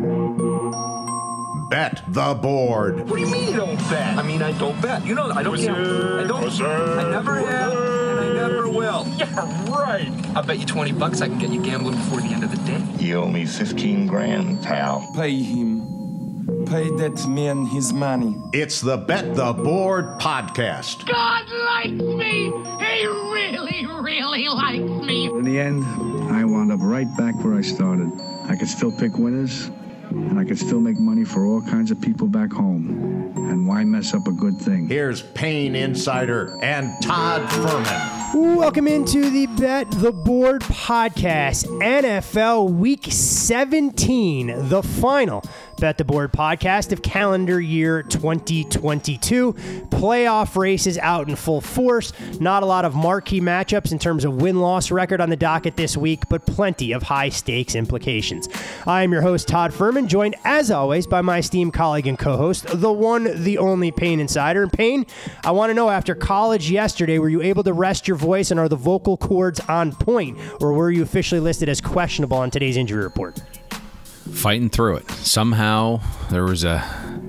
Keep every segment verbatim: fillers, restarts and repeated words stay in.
Bet the board. What do you mean you don't bet? I mean, I don't bet. You know, I don't gamble. I don't. I never have, and I never will. Yeah, right. I'll bet you twenty bucks I can get you gambling before the end of the day. You owe me fifteen grand, pal. Pay him. Pay that man his money. It's the Bet the Board podcast. God likes me. He really, really likes me. In the end, I wound up right back where I started. I could still pick winners, and I could still make money for all kinds of people back home. And why mess up a good thing? Here's Payne Insider and Todd Fuhrman. Welcome into the Bet the Board podcast, N F L Week seventeen, the final Bet the Board podcast of calendar year twenty twenty-two. Playoff races out in full force. Not a lot of marquee matchups in terms of win-loss record on the docket this week, but plenty of high-stakes implications. I am your host, Todd Fuhrman, joined as always by my esteemed colleague and co-host, the one, the only Payne Insider. And Payne, I want to know, after college yesterday, were you able to rest your voice and are the vocal cords on point, or were you officially listed as questionable on today's injury report? Fighting through it. Somehow there was a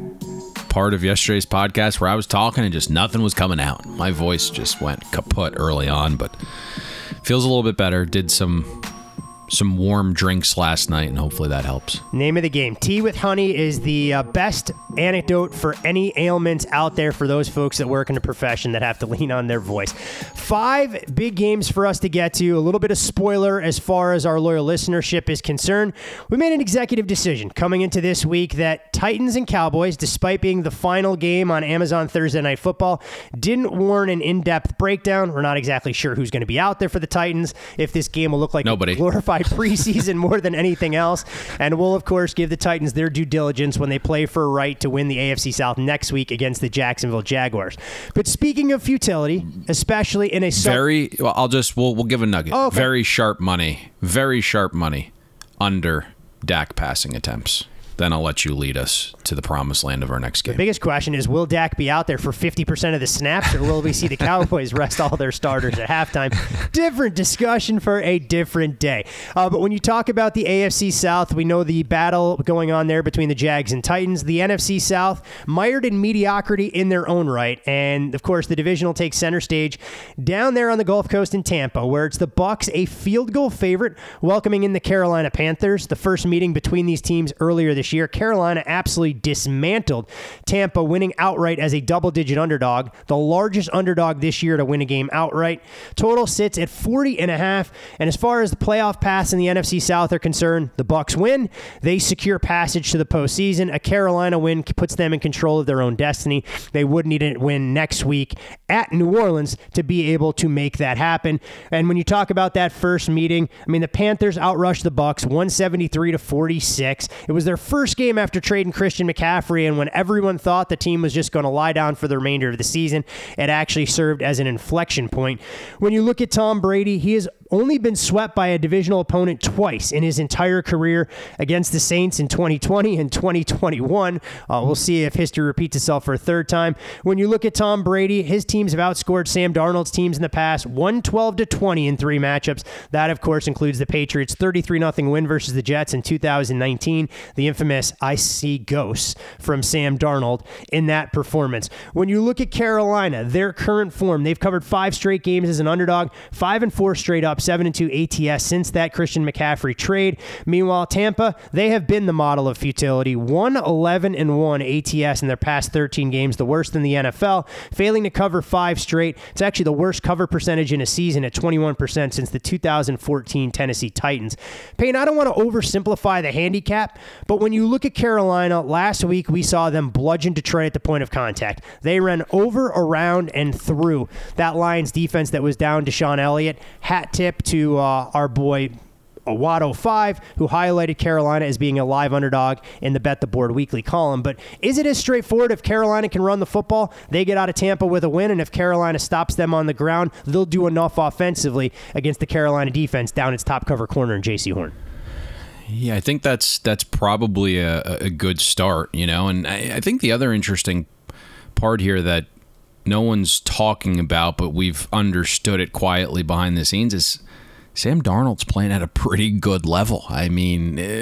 part of yesterday's podcast where I was talking and just nothing was coming out. My voice just went kaput early on, but feels a little bit better. Did some some warm drinks last night, and hopefully that helps. Name of the game. Tea with honey is the uh, best anecdote for any ailments out there for those folks that work in a profession that have to lean on their voice. Five big games for us to get to. A little bit of spoiler as far as our loyal listenership is concerned. We made an executive decision coming into this week that Titans and Cowboys, despite being the final game on Amazon Thursday Night Football, didn't warrant an in-depth breakdown. We're not exactly sure who's going to be out there for the Titans, if this game will look like Nobody. a glorified preseason more than anything else. And we'll, of course, give the Titans their due diligence when they play for a right to win the A F C South next week against the Jacksonville Jaguars. But speaking of futility, especially in a... Sub- Very, well, I'll just, we'll, we'll give a nugget. Oh, okay. Very sharp money. Very sharp money under Dak passing attempts. Then I'll let you lead us to the promised land of our next game. The biggest question is, will Dak be out there for fifty percent of the snaps, or will we see the Cowboys rest all their starters at halftime? Different discussion for a different day. Uh, but when you talk about the A F C South, we know the battle going on there between the Jags and Titans. The N F C South, mired in mediocrity in their own right. And, of course, the division will take center stage down there on the Gulf Coast in Tampa, where it's the Bucs, a field goal favorite, welcoming in the Carolina Panthers. The first meeting between these teams earlier this year, Carolina absolutely dismantled Tampa, winning outright as a double-digit underdog, the largest underdog this year to win a game outright. Total sits at forty and a half. And as far as the playoff paths in the N F C South are concerned, the Bucs win. They secure passage to the postseason. A Carolina win puts them in control of their own destiny. They would need a win next week at New Orleans to be able to make that happen. And when you talk about that first meeting, I mean, the Panthers outrushed the Bucs one seventy-three to forty-six. It was their first game after trading Christian McCaffrey, and when everyone thought the team was just going to lie down for the remainder of the season, it actually served as an inflection point. When you look at Tom Brady, he has only been swept by a divisional opponent twice in his entire career, against the Saints in twenty twenty and twenty twenty-one. Uh, we'll see if history repeats itself for a third time. When you look at Tom Brady, his teams have outscored Sam Darnold's teams in the past one twelve to twenty in three matchups. That, of course, includes the Patriots' thirty-three nothing win versus the Jets in two thousand nineteen, the infamous I see ghosts from Sam Darnold in that performance. When you look at Carolina, their current form, they've covered five straight games as an underdog, five and four straight up, seven and two A T S since that Christian McCaffrey trade. Meanwhile, Tampa, they have been the model of futility, one eleven and one A T S in their past thirteen games, the worst in the N F L, failing to cover five straight. It's actually the worst cover percentage in a season at twenty-one percent since the two thousand fourteen Tennessee Titans. Payne, I don't want to oversimplify the handicap, but when you look at Carolina, last week we saw them bludgeon Detroit at the point of contact. They ran over, around, and through that Lions defense that was down Deshaun Elliott. Hat tip to uh, our boy Awad oh five, who highlighted Carolina as being a live underdog in the Bet the Board weekly column. But is it as straightforward? If Carolina can run the football, they get out of Tampa with a win, and if Carolina stops them on the ground, they'll do enough offensively against the Carolina defense down its top cover corner in J C Horn. Yeah, I think that's that's probably a, a good start, you know, and I, I think the other interesting part here that no one's talking about, but we've understood it quietly behind the scenes, is Sam Darnold's playing at a pretty good level. I mean, uh,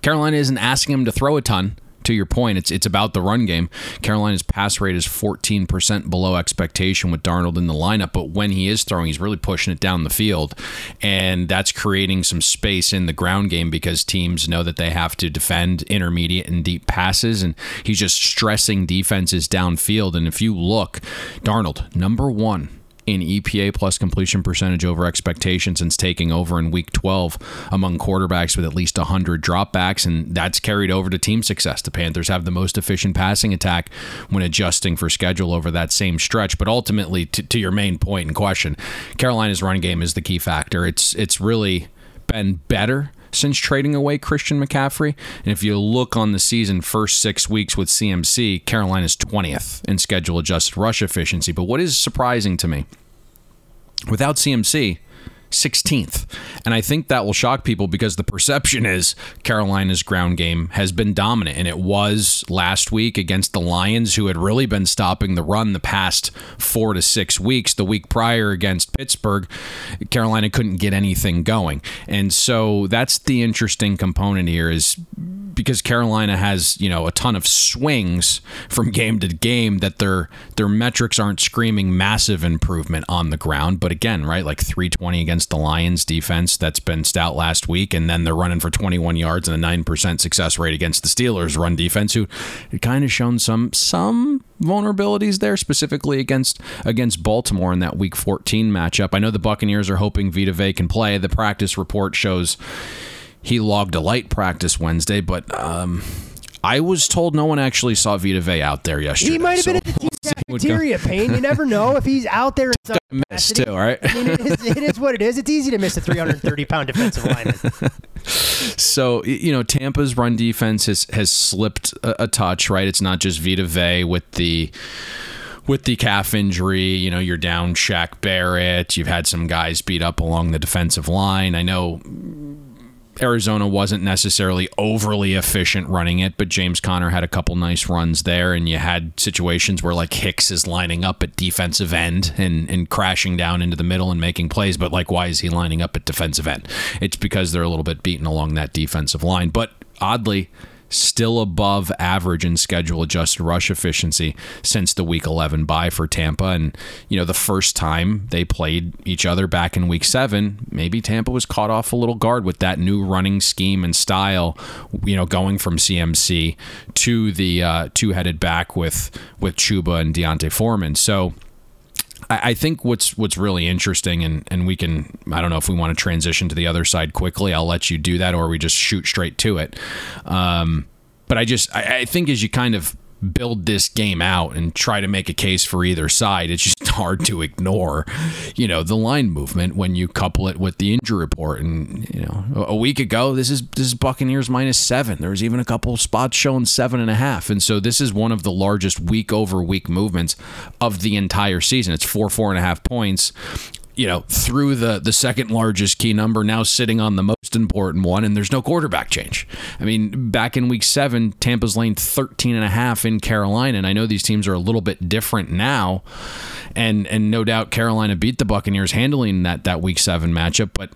Carolina isn't asking him to throw a ton. To your point, it's it's about the run game. Carolina's pass rate is fourteen percent below expectation with Darnold in the lineup, but when he is throwing, he's really pushing it down the field, and that's creating some space in the ground game because teams know that they have to defend intermediate and deep passes, and he's just stressing defenses downfield. And if you look, Darnold, number one in E P A plus completion percentage over expectation since taking over in week twelve among quarterbacks with at least one hundred dropbacks, and that's carried over to team success. The Panthers have the most efficient passing attack when adjusting for schedule over that same stretch. But ultimately, to, to your main point and question, Carolina's run game is the key factor. It's it's really been better since trading away Christian McCaffrey. And if you look on the season first six weeks with C M C, Carolina's twentieth in schedule adjusted rush efficiency. But what is surprising to me, without C M C, sixteenth. And I think that will shock people because the perception is Carolina's ground game has been dominant, and it was last week against the Lions, who had really been stopping the run the past four to six weeks. The week prior against Pittsburgh, Carolina couldn't get anything going. And so that's the interesting component here, is because Carolina has, you know, a ton of swings from game to game, that their their metrics aren't screaming massive improvement on the ground. But again, right, like three twenty against the Lions defense, that's been stout last week, and then they're running for twenty-one yards and a nine percent success rate against the Steelers run defense, who kind of shown some some vulnerabilities there, specifically against against Baltimore in that week fourteen matchup. I know the Buccaneers are hoping Vita Vea can play. The practice report shows he logged a light practice Wednesday, but um, I was told no one actually saw Vita Vea out there yesterday. He might have so been at the team cafeteria, Payne. You never know if he's out there. In miss too, right? I mean, it is, it is what it is. It's easy to miss a three hundred thirty pound defensive lineman. So, you know, Tampa's run defense has, has slipped a, a touch, right? It's not just Vita Vea with the... With the calf injury, you know, you're down Shaq Barrett. You've had some guys beat up along the defensive line. I know Arizona wasn't necessarily overly efficient running it, but James Conner had a couple nice runs there, and you had situations where like Hicks is lining up at defensive end and, and crashing down into the middle and making plays, but like, why is he lining up at defensive end? It's because they're a little bit beaten along that defensive line. But oddly, still above average in schedule adjusted rush efficiency since the week eleven bye for Tampa. And, you know, the first time they played each other back in week seven, maybe Tampa was caught off a little guard with that new running scheme and style, you know, going from C M C to the uh, two-headed back with, with Chuba and Deontay Foreman. So I think what's what's really interesting, and, and we can, I don't know if we want to transition to the other side quickly. I'll let you do that, or we just shoot straight to it. Um, but I just, I, I think as you kind of build this game out and try to make a case for either side, it's just hard to ignore, you know, the line movement when you couple it with the injury report. And, you know, a week ago, this is this is Buccaneers minus seven. There was even a couple spots showing seven and a half. And so this is one of the largest week over week movements of the entire season. It's four, four and a half points. You know, through the, the second largest key number, now sitting on the most important one, and there's no quarterback change. I mean, back in week seven, Tampa's laying thirteen and a half in Carolina, and I know these teams are a little bit different now, and and no doubt Carolina beat the Buccaneers handling that, that week seven matchup, but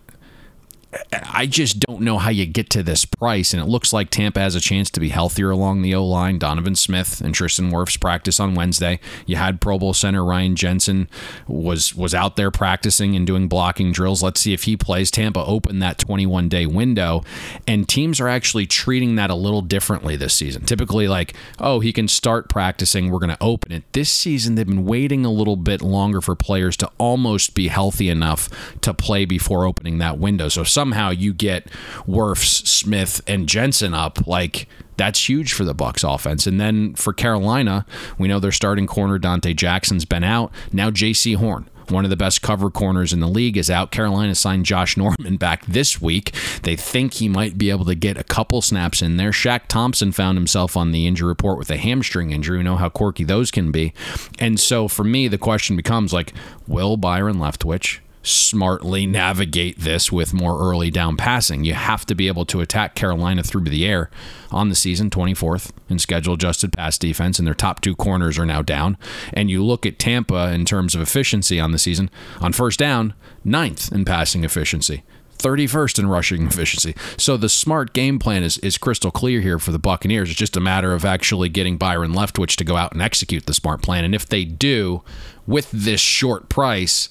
I just don't know how you get to this price, and it looks like Tampa has a chance to be healthier along the O-line. Donovan Smith and Tristan Wirfs practice on Wednesday. You had Pro Bowl center Ryan Jensen was was out there practicing and doing blocking drills. Let's see if he plays. Tampa opened that twenty-one day window, and teams are actually treating that a little differently this season. Typically like, oh, he can start practicing, we're going to open it. This season, they've been waiting a little bit longer for players to almost be healthy enough to play before opening that window. So somehow you get Wirfs, Smith, and Jensen up, like that's huge for the Bucs offense. And then for Carolina, we know their starting corner Dante Jackson's been out. Now J C Horn, one of the best cover corners in the league, is out. Carolina signed Josh Norman back this week. They think he might be able to get a couple snaps in there. Shaq Thompson found himself on the injury report with a hamstring injury. We know how quirky those can be. And so for me, the question becomes like, will Byron Leftwich smartly navigate this with more early down passing? You have to be able to attack Carolina through the air on the season, twenty-fourth in schedule adjusted pass defense, and their top two corners are now down. And you look at Tampa in terms of efficiency on the season, on first down, ninth in passing efficiency. thirty-first in rushing efficiency. So the smart game plan is, is crystal clear here for the Buccaneers. It's just a matter of actually getting Byron Leftwich to go out and execute the smart plan. And if they do, with this short price,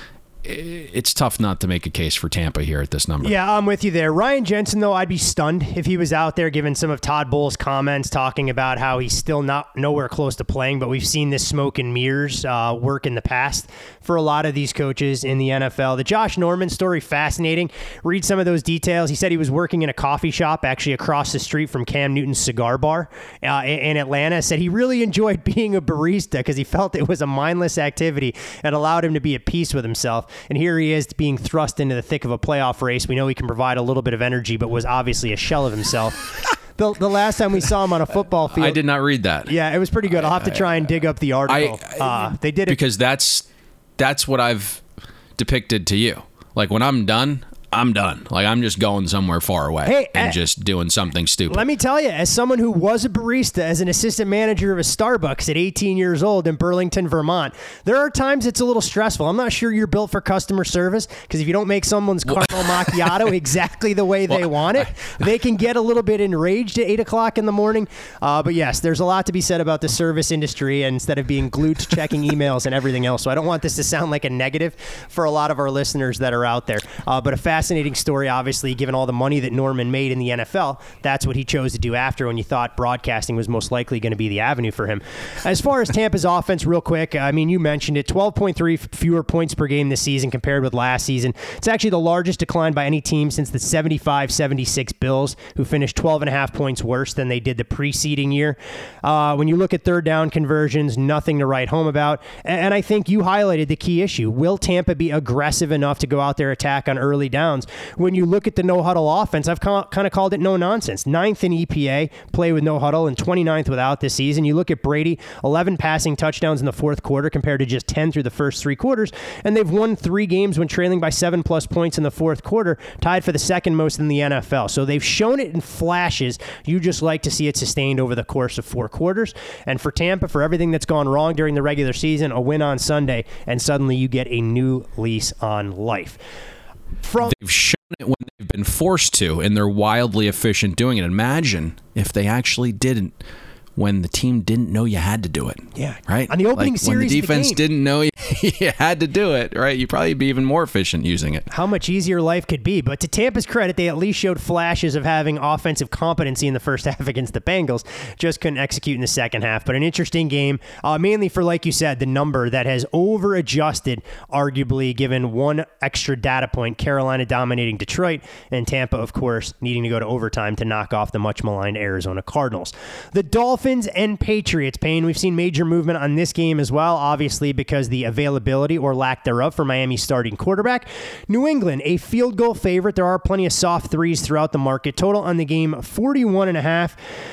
it's tough not to make a case for Tampa here at this number. Yeah, I'm with you there. Ryan Jensen, though, I'd be stunned if he was out there given some of Todd Bowles' comments talking about how he's still not nowhere close to playing, but we've seen this smoke and mirrors uh, work in the past for a lot of these coaches in the N F L. The Josh Norman story, fascinating. Read some of those details. He said he was working in a coffee shop actually across the street from Cam Newton's cigar bar uh, in Atlanta. Said he really enjoyed being a barista because he felt it was a mindless activity and allowed him to be at peace with himself. And here he is being thrust into the thick of a playoff race. We know he can provide a little bit of energy, but was obviously a shell of himself. The, the last time we saw him on a football field. I did not read that. Yeah, it was pretty good. I'll have to try and dig up the article. I, I, uh, they did it. Because that's, that's what I've depicted to you. Like, when I'm done, I'm done. Like, I'm just going somewhere far away hey, and uh, just doing something stupid. Let me tell you, as someone who was a barista, as an assistant manager of a Starbucks at eighteen years old in Burlington, Vermont, there are times it's a little stressful. I'm not sure you're built for customer service because if you don't make someone's caramel macchiato exactly the way they well, want it, they can get a little bit enraged at eight o'clock in the morning. Uh, but yes, there's a lot to be said about the service industry and instead of being glued to checking emails and everything else. So I don't want this to sound like a negative for a lot of our listeners that are out there. Uh, but a fascinating story, obviously, given all the money that Norman made in the N F L. That's what he chose to do after when you thought broadcasting was most likely going to be the avenue for him. As far as Tampa's offense, real quick, I mean, you mentioned it, twelve point three fewer points per game this season compared with last season. It's actually the largest decline by any team since the seventy-five seventy-six Bills, who finished twelve and a half points worse than they did the preceding year. Uh, when you look at third down conversions, nothing to write home about. And I think you highlighted the key issue. Will Tampa be aggressive enough to go out there attack on early downs? When you look at the no-huddle offense, I've kind of called it no-nonsense. Ninth in E P A, play with no huddle, and twenty-ninth without this season. You look at Brady, eleven passing touchdowns in the fourth quarter compared to just ten through the first three quarters, and they've won three games when trailing by seven-plus points in the fourth quarter, tied for the second most in the N F L. So they've shown it in flashes. You just like to see it sustained over the course of four quarters. And for Tampa, for everything that's gone wrong during the regular season, a win on Sunday, and suddenly you get a new lease on life. From They've shown it when they've been forced to, and they're wildly efficient doing it. Imagine if they actually didn't when the team didn't know you had to do it. Yeah. Right? On the opening like series when the of the defense game. didn't know you, you had to do it, right? You'd probably be even more efficient using it. How much easier life could be. But to Tampa's credit, they at least showed flashes of having offensive competency in the first half against the Bengals. Just couldn't execute in the second half. But an interesting game, uh, mainly for, like you said, the number that has over-adjusted, arguably, given one extra data point, Carolina dominating Detroit, and Tampa, of course, needing to go to overtime to knock off the much-maligned Arizona Cardinals. The Dolphins and Patriots. Payne, we've seen major movement on this game as well, obviously because the availability or lack thereof for Miami's starting quarterback. New England, a field goal favorite. There are plenty of soft threes throughout the market. Total on the game, forty-one and a half.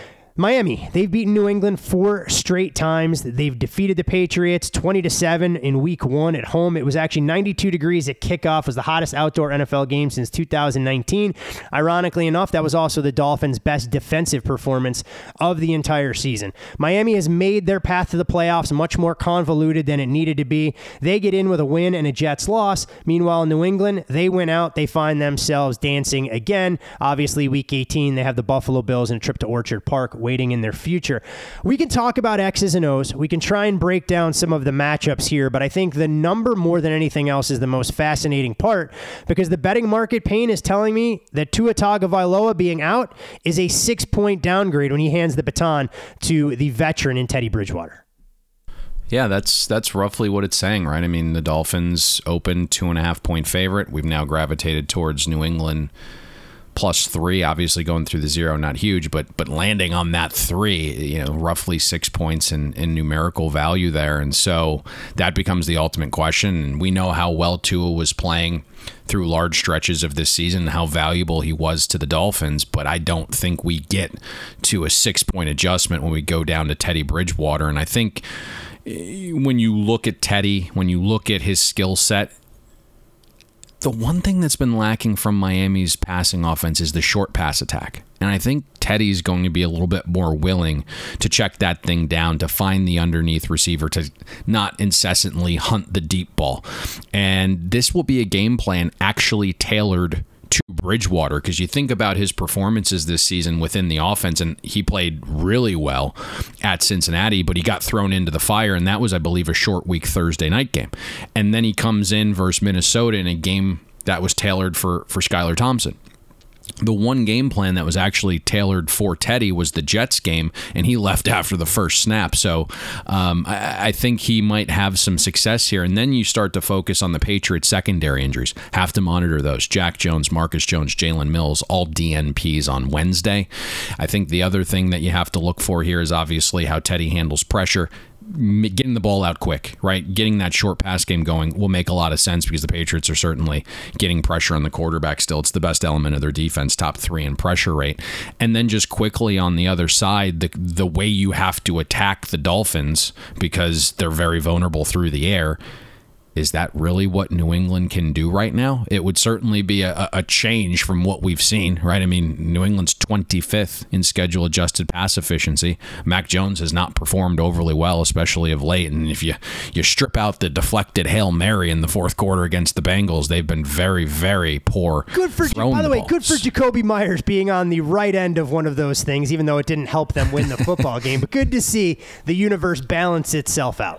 Miami, they've beaten New England four straight times. They've defeated the Patriots twenty to seven in week one at home. It was actually ninety-two degrees at kickoff. It was the hottest outdoor N F L game since two thousand nineteen. Ironically enough, that was also the Dolphins' best defensive performance of the entire season. Miami has made their path to the playoffs much more convoluted than it needed to be. They get in with a win and a Jets loss. Meanwhile, New England, they win out. They find themselves dancing again. Obviously, week eighteen, they have the Buffalo Bills and a trip to Orchard Park waiting in their future. We can talk about X's and O's. We can try and break down some of the matchups here, but I think the number more than anything else is the most fascinating part because the betting market, Payne, is telling me that Tua Tagovailoa being out is a six-point downgrade when he hands the baton to the veteran in Teddy Bridgewater. Yeah, that's that's roughly what it's saying, right? I mean, the Dolphins open two and a half point favorite. We've now gravitated towards New England plus three, obviously going through the zero, not huge, but but landing on that three, you know, roughly six points in, in numerical value there. And so that becomes the ultimate question. And we know how well Tua was playing through large stretches of this season, how valuable he was to the Dolphins, but I don't think we get to a six-point adjustment when we go down to Teddy Bridgewater. And I think when you look at Teddy, when you look at his skill set, the one thing that's been lacking from Miami's passing offense is the short pass attack. And I think Teddy's going to be a little bit more willing to check that thing down, to find the underneath receiver, to not incessantly hunt the deep ball. And this will be a game plan actually tailored to Bridgewater, because you think about his performances this season within the offense, and he played really well at Cincinnati, but he got thrown into the fire, and that was, I believe, a short week Thursday night game. And then he comes in versus Minnesota in a game that was tailored for, for Skylar Thompson. The one game plan that was actually tailored for Teddy was the Jets game, and he left after the first snap. So um, I, I think he might have some success here. And then you start to focus on the Patriots' secondary injuries. Have to monitor those. Jack Jones, Marcus Jones, Jalen Mills, all D N Ps on Wednesday. I think the other thing that you have to look for here is obviously how Teddy handles pressure. Getting the ball out quick, right? Getting that short pass game going will make a lot of sense because the Patriots are certainly getting pressure on the quarterback still. It's the best element of their defense, top three in pressure rate. And then just quickly on the other side, the the way you have to attack the Dolphins, because they're very vulnerable through the air. Is that really what New England can do right now? It would certainly be a, a change from what we've seen, right? I mean, New England's twenty-fifth in schedule-adjusted pass efficiency. Mac Jones has not performed overly well, especially of late. And if you, you strip out the deflected Hail Mary in the fourth quarter against the Bengals, they've been very, very poor. Good for, by the, the way, good for Jacoby Myers being on the right end of one of those things, even though it didn't help them win the football game. But good to see the universe balance itself out.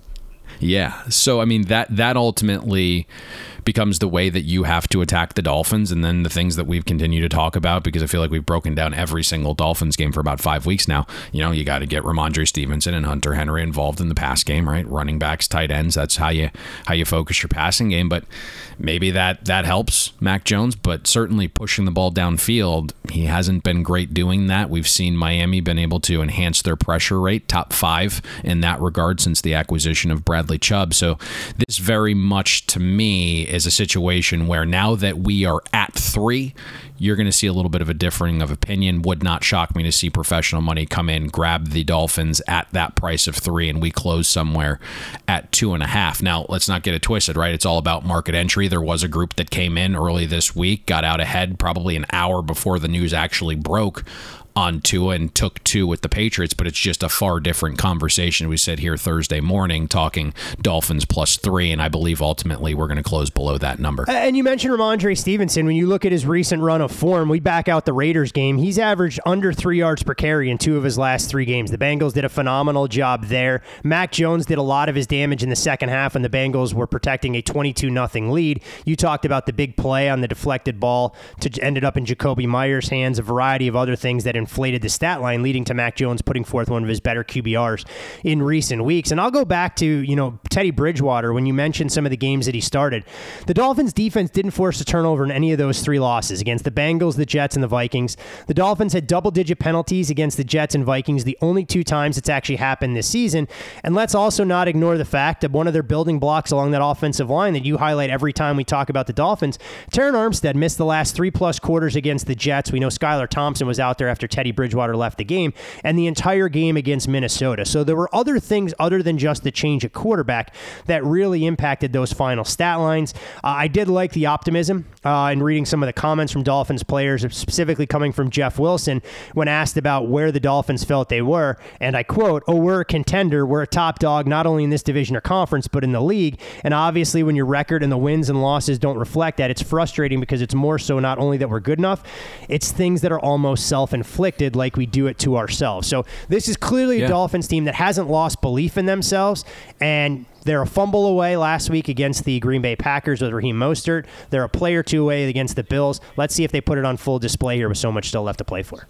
Yeah. So, I mean, that that ultimately becomes the way that you have to attack the Dolphins, and then the things that we've continued to talk about, because I feel like we've broken down every single Dolphins game for about five weeks now. You know, you got to get Ramondre Stevenson and Hunter Henry involved in the pass game, right? Running backs, tight ends. That's how you how you focus your passing game. But maybe that that helps Mac Jones, but certainly pushing the ball downfield, he hasn't been great doing that. We've seen Miami been able to enhance their pressure rate, top five in that regard since the acquisition of Bradley Chubb. So this very much, to me, is a situation where now that we are at three, you're going to see a little bit of a differing of opinion. Would not shock me to see professional money come in, grab the Dolphins at that price of three, and we close somewhere at two and a half. Now, let's not get it twisted, right? It's all about market entry. There was a group that came in early this week, got out ahead probably an hour before the news actually broke on Tua and took two with the Patriots, but it's just a far different conversation. We sit here Thursday morning talking Dolphins plus three, and I believe ultimately we're going to close below that number. And you mentioned Ramondre Stevenson. When you look at his recent run of form, we back out the Raiders game, he's averaged under three yards per carry in two of his last three games. The Bengals did a phenomenal job there. Mac Jones did a lot of his damage in the second half when the Bengals were protecting a twenty-two nothing lead. You talked about the big play on the deflected ball to ended up in Jacoby Myers' hands, a variety of other things that inflated the stat line, leading to Mac Jones putting forth one of his better Q B Rs in recent weeks. And I'll go back to, you know, Teddy Bridgewater. When you mentioned some of the games that he started, the Dolphins defense didn't force a turnover in any of those three losses against the Bengals, the Jets, and the Vikings. The Dolphins had double-digit penalties against the Jets and Vikings, the only two times it's actually happened this season. And let's also not ignore the fact that one of their building blocks along that offensive line that you highlight every time we talk about the Dolphins, Terron Armstead missed the last three-plus quarters against the Jets. We know Skylar Thompson was out there after Teddy Bridgewater left the game, and the entire game against Minnesota. So there were other things other than just the change at quarterback that really impacted those final stat lines. Uh, I did like the optimism uh, in reading some of the comments from Dolphins players, specifically coming from Jeff Wilson, when asked about where the Dolphins felt they were. And I quote, "Oh, we're a contender. We're a top dog, not only in this division or conference, but in the league. And obviously when your record and the wins and losses don't reflect that, it's frustrating because it's more so not only that we're good enough, it's things that are almost self-inflicted, like we do it to ourselves." So this is clearly yeah. a Dolphins team that hasn't lost belief in themselves, and they're a fumble away last week against the Green Bay Packers with Raheem Mostert. They're a play or two away against the Bills. Let's see if they put it on full display here with so much still left to play for.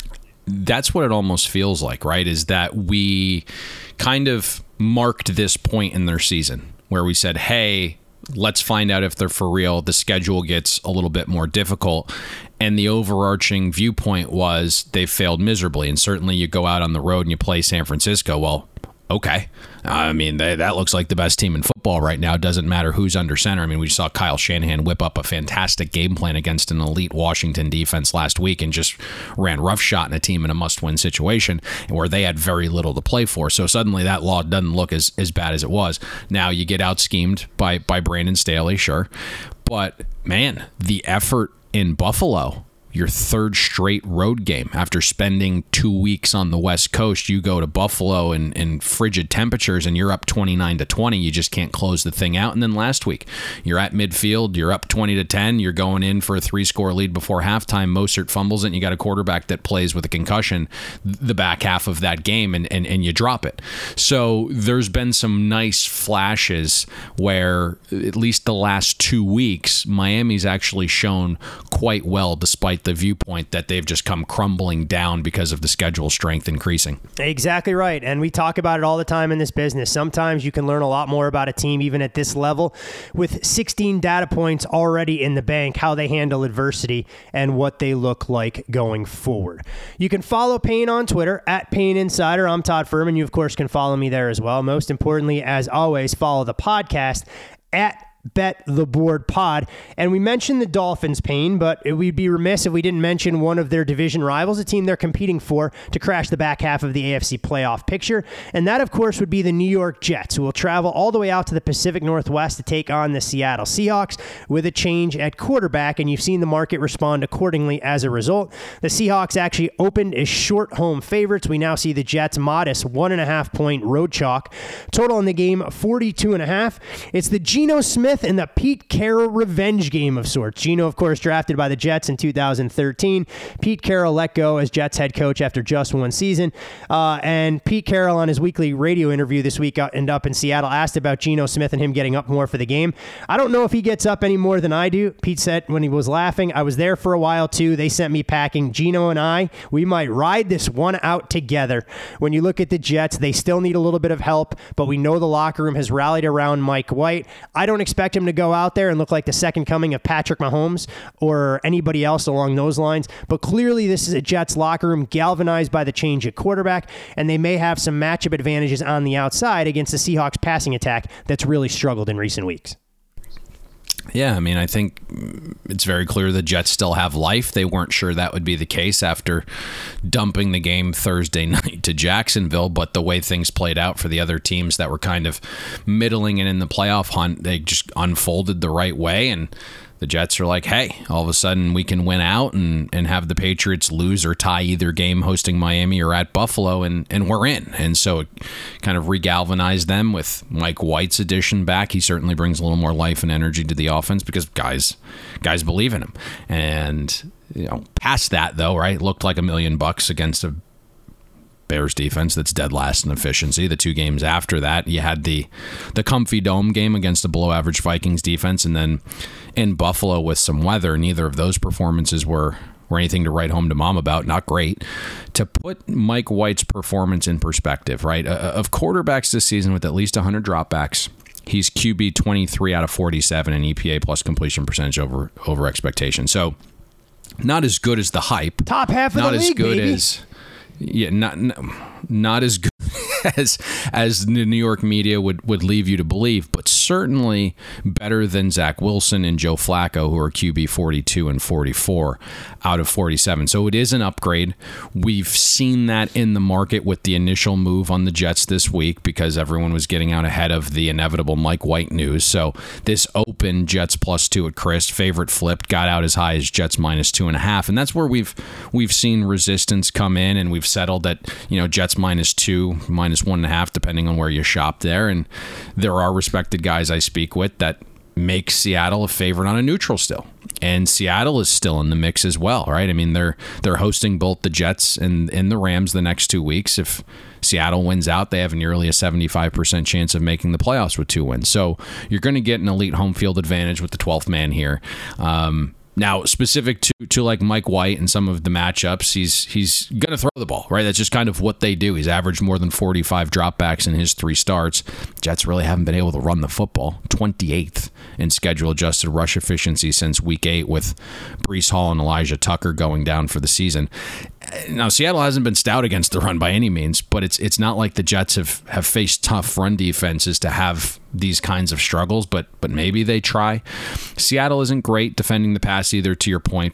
That's what it almost feels like, right? Is that we kind of marked this point in their season where we said, hey, let's find out if they're for real. The schedule gets a little bit more difficult. And the overarching viewpoint was they've failed miserably. And certainly you go out on the road and you play San Francisco. Well, okay. I mean, they, that looks like the best team in football right now. It doesn't matter who's under center. I mean, we saw Kyle Shanahan whip up a fantastic game plan against an elite Washington defense last week and just ran roughshod in a team in a must-win situation where they had very little to play for. So suddenly that law doesn't look as, as bad as it was. Now you get out-schemed by, by Brandon Staley, sure. But, man, the effort in Buffalo, your third straight road game. After spending two weeks on the West Coast, you go to Buffalo in, in frigid temperatures and you're up twenty-nine to twenty. You just can't close the thing out. And then last week, you're at midfield, you're up twenty to ten, you're going in for a three-score lead before halftime. Mostert fumbles it, and you got a quarterback that plays with a concussion the back half of that game, and, and, and you drop it. So there's been some nice flashes where, at least the last two weeks, Miami's actually shown quite well, despite the viewpoint that they've just come crumbling down because of the schedule strength increasing. Exactly right. And we talk about it all the time in this business. Sometimes you can learn a lot more about a team, even at this level, with sixteen data points already in the bank, how they handle adversity and what they look like going forward. You can follow Payne on Twitter at Payne Insider. I'm Todd Fuhrman. You, of course, can follow me there as well. Most importantly, as always, follow the podcast at Bet the Board Pod. And we mentioned the Dolphins, Payne, but it, we'd be remiss if we didn't mention one of their division rivals, a team they're competing for to crash the back half of the A F C playoff picture. And that, of course, would be the New York Jets, who will travel all the way out to the Pacific Northwest to take on the Seattle Seahawks with a change at quarterback. And you've seen the market respond accordingly as a result. The Seahawks actually opened as short home favorites. We now see the Jets modest one and a half point road chalk. Total in the game, forty-two and a half. It's the Geno Smith in the Pete Carroll revenge game of sorts. Geno, of course, drafted by the Jets in two thousand thirteen. Pete Carroll let go as Jets head coach after just one season. Uh, and Pete Carroll, on his weekly radio interview this week and up in Seattle, asked about Geno Smith and him getting up more for the game. I don't know if he gets up any more than I do. Pete said when he was laughing, I was there for a while too. They sent me packing. Geno and I, we might ride this one out together. When you look at the Jets, they still need a little bit of help, but we know the locker room has rallied around Mike White. I don't expect him to go out there and look like the second coming of Patrick Mahomes or anybody else along those lines. But clearly this is a Jets locker room galvanized by the change at quarterback, and they may have some matchup advantages on the outside against the Seahawks passing attack that's really struggled in recent weeks. Yeah, I mean, I think it's very clear the Jets still have life. They weren't sure that would be the case after dumping the game Thursday night to Jacksonville, but the way things played out for the other teams that were kind of middling and in the playoff hunt, they just unfolded the right way, and the Jets are like, hey, all of a sudden we can win out and, and have the Patriots lose or tie either game hosting Miami or at Buffalo, and, and we're in. And so it kind of regalvanized them with Mike White's addition back. He certainly brings a little more life and energy to the offense because guys guys believe in him. And you know, past that, though, right, looked like a million bucks against a Bears defense that's dead last in efficiency. The two games after that, you had the the comfy dome game against a below average Vikings defense, and then in Buffalo with some weather. Neither of those performances were were anything to write home to mom about. Not great. To put Mike White's performance in perspective, right, uh, of quarterbacks this season with at least one hundred dropbacks, he's Q B twenty-three out of forty-seven in E P A plus completion percentage over over expectation. So not as good as the hype. Top half of not the as league, good baby. as yeah, not not as good as as the New York media would, would leave you to believe, but certainly better than Zach Wilson and Joe Flacco, who are Q B forty-two and forty-four out of forty-seven. So it is an upgrade. We've seen that in the market with the initial move on the Jets this week because everyone was getting out ahead of the inevitable Mike White news. So this open Jets plus two at Chris, favorite flipped, got out as high as Jets minus two and a half, and that's where we've we've seen resistance come in, and we've settled at, you know, Jets minus two, minus one and a half, depending on where you shop there. And there are respected guys I speak with that make Seattle a favorite on a neutral still. And Seattle is still in the mix as well, right? I mean, they're they're hosting both the Jets and, and the Rams the next two weeks. If Seattle wins out, they have nearly a seventy-five percent chance of making the playoffs with two wins. So you're going to get an elite home field advantage with the twelfth man here. Um, Now, specific to, to like Mike White and some of the matchups, he's he's going to throw the ball, right? That's just kind of what they do. He's averaged more than forty-five dropbacks in his three starts. Jets really haven't been able to run the football. twenty-eighth in schedule-adjusted rush efficiency since week eight, with Breece Hall and Elijah Tucker going down for the season. Now, Seattle hasn't been stout against the run by any means, but it's it's not like the Jets have, have faced tough run defenses to have these kinds of struggles, but but maybe they try. Seattle isn't great defending the pass either, to your point, but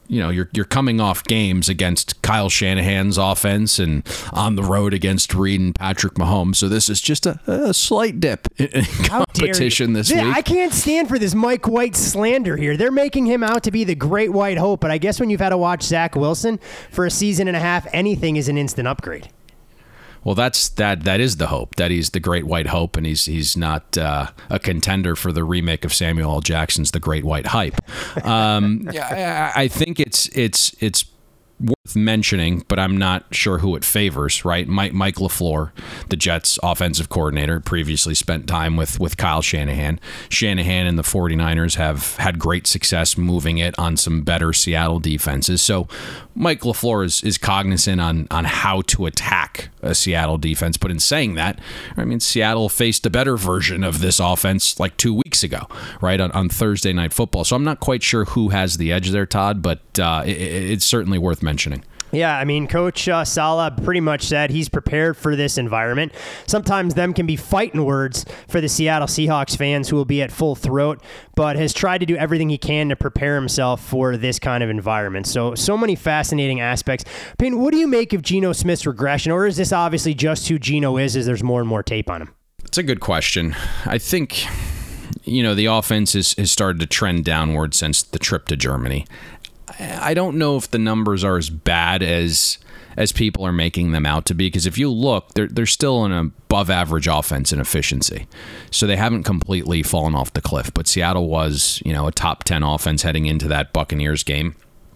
you know, you're you're coming off games against Kyle Shanahan's offense and on the road against Reed and Patrick Mahomes. So this is just a, a slight dip in, in competition this yeah, week. I can't stand for this Mike White slander here. They're making him out to be the great white hope, but I guess when you've had to watch Zach Wilson for a season and a half, anything is an instant upgrade. Well, that's that. That is the hope that he's the Great White Hope, and he's he's not uh, a contender for the remake of Samuel L. Jackson's The Great White Hype. Um, yeah, I, I think it's it's it's worth mentioning, but I'm not sure who it favors. Right, Mike Mike LaFleur, the Jets' offensive coordinator, previously spent time with with Kyle Shanahan. Shanahan and the 49ers have had great success moving it on some better Seattle defenses. So Mike LaFleur is, is cognizant on, on how to attack a Seattle defense. But in saying that, I mean, Seattle faced a better version of this offense like two weeks ago, right, on, on Thursday Night Football. So I'm not quite sure who has the edge there, Todd, but uh, it, it's certainly worth mentioning. Yeah, I mean, Coach uh, Saleh pretty much said he's prepared for this environment. Sometimes them can be fighting words for the Seattle Seahawks fans who will be at full throat, but has tried to do everything he can to prepare himself for this kind of environment. So, so many fascinating aspects. Payne, what do you make of Geno Smith's regression, or is this obviously just who Geno is as there's more and more tape on him? It's a good question. I think, you know, the offense has, has started to trend downward since the trip to Germany. I don't know if the numbers are as bad as as people are making them out to be, because if you look, they're, they're still an above average offense in efficiency. So they haven't completely fallen off the cliff. But Seattle was, you know, a top ten offense heading into that Buccaneers game.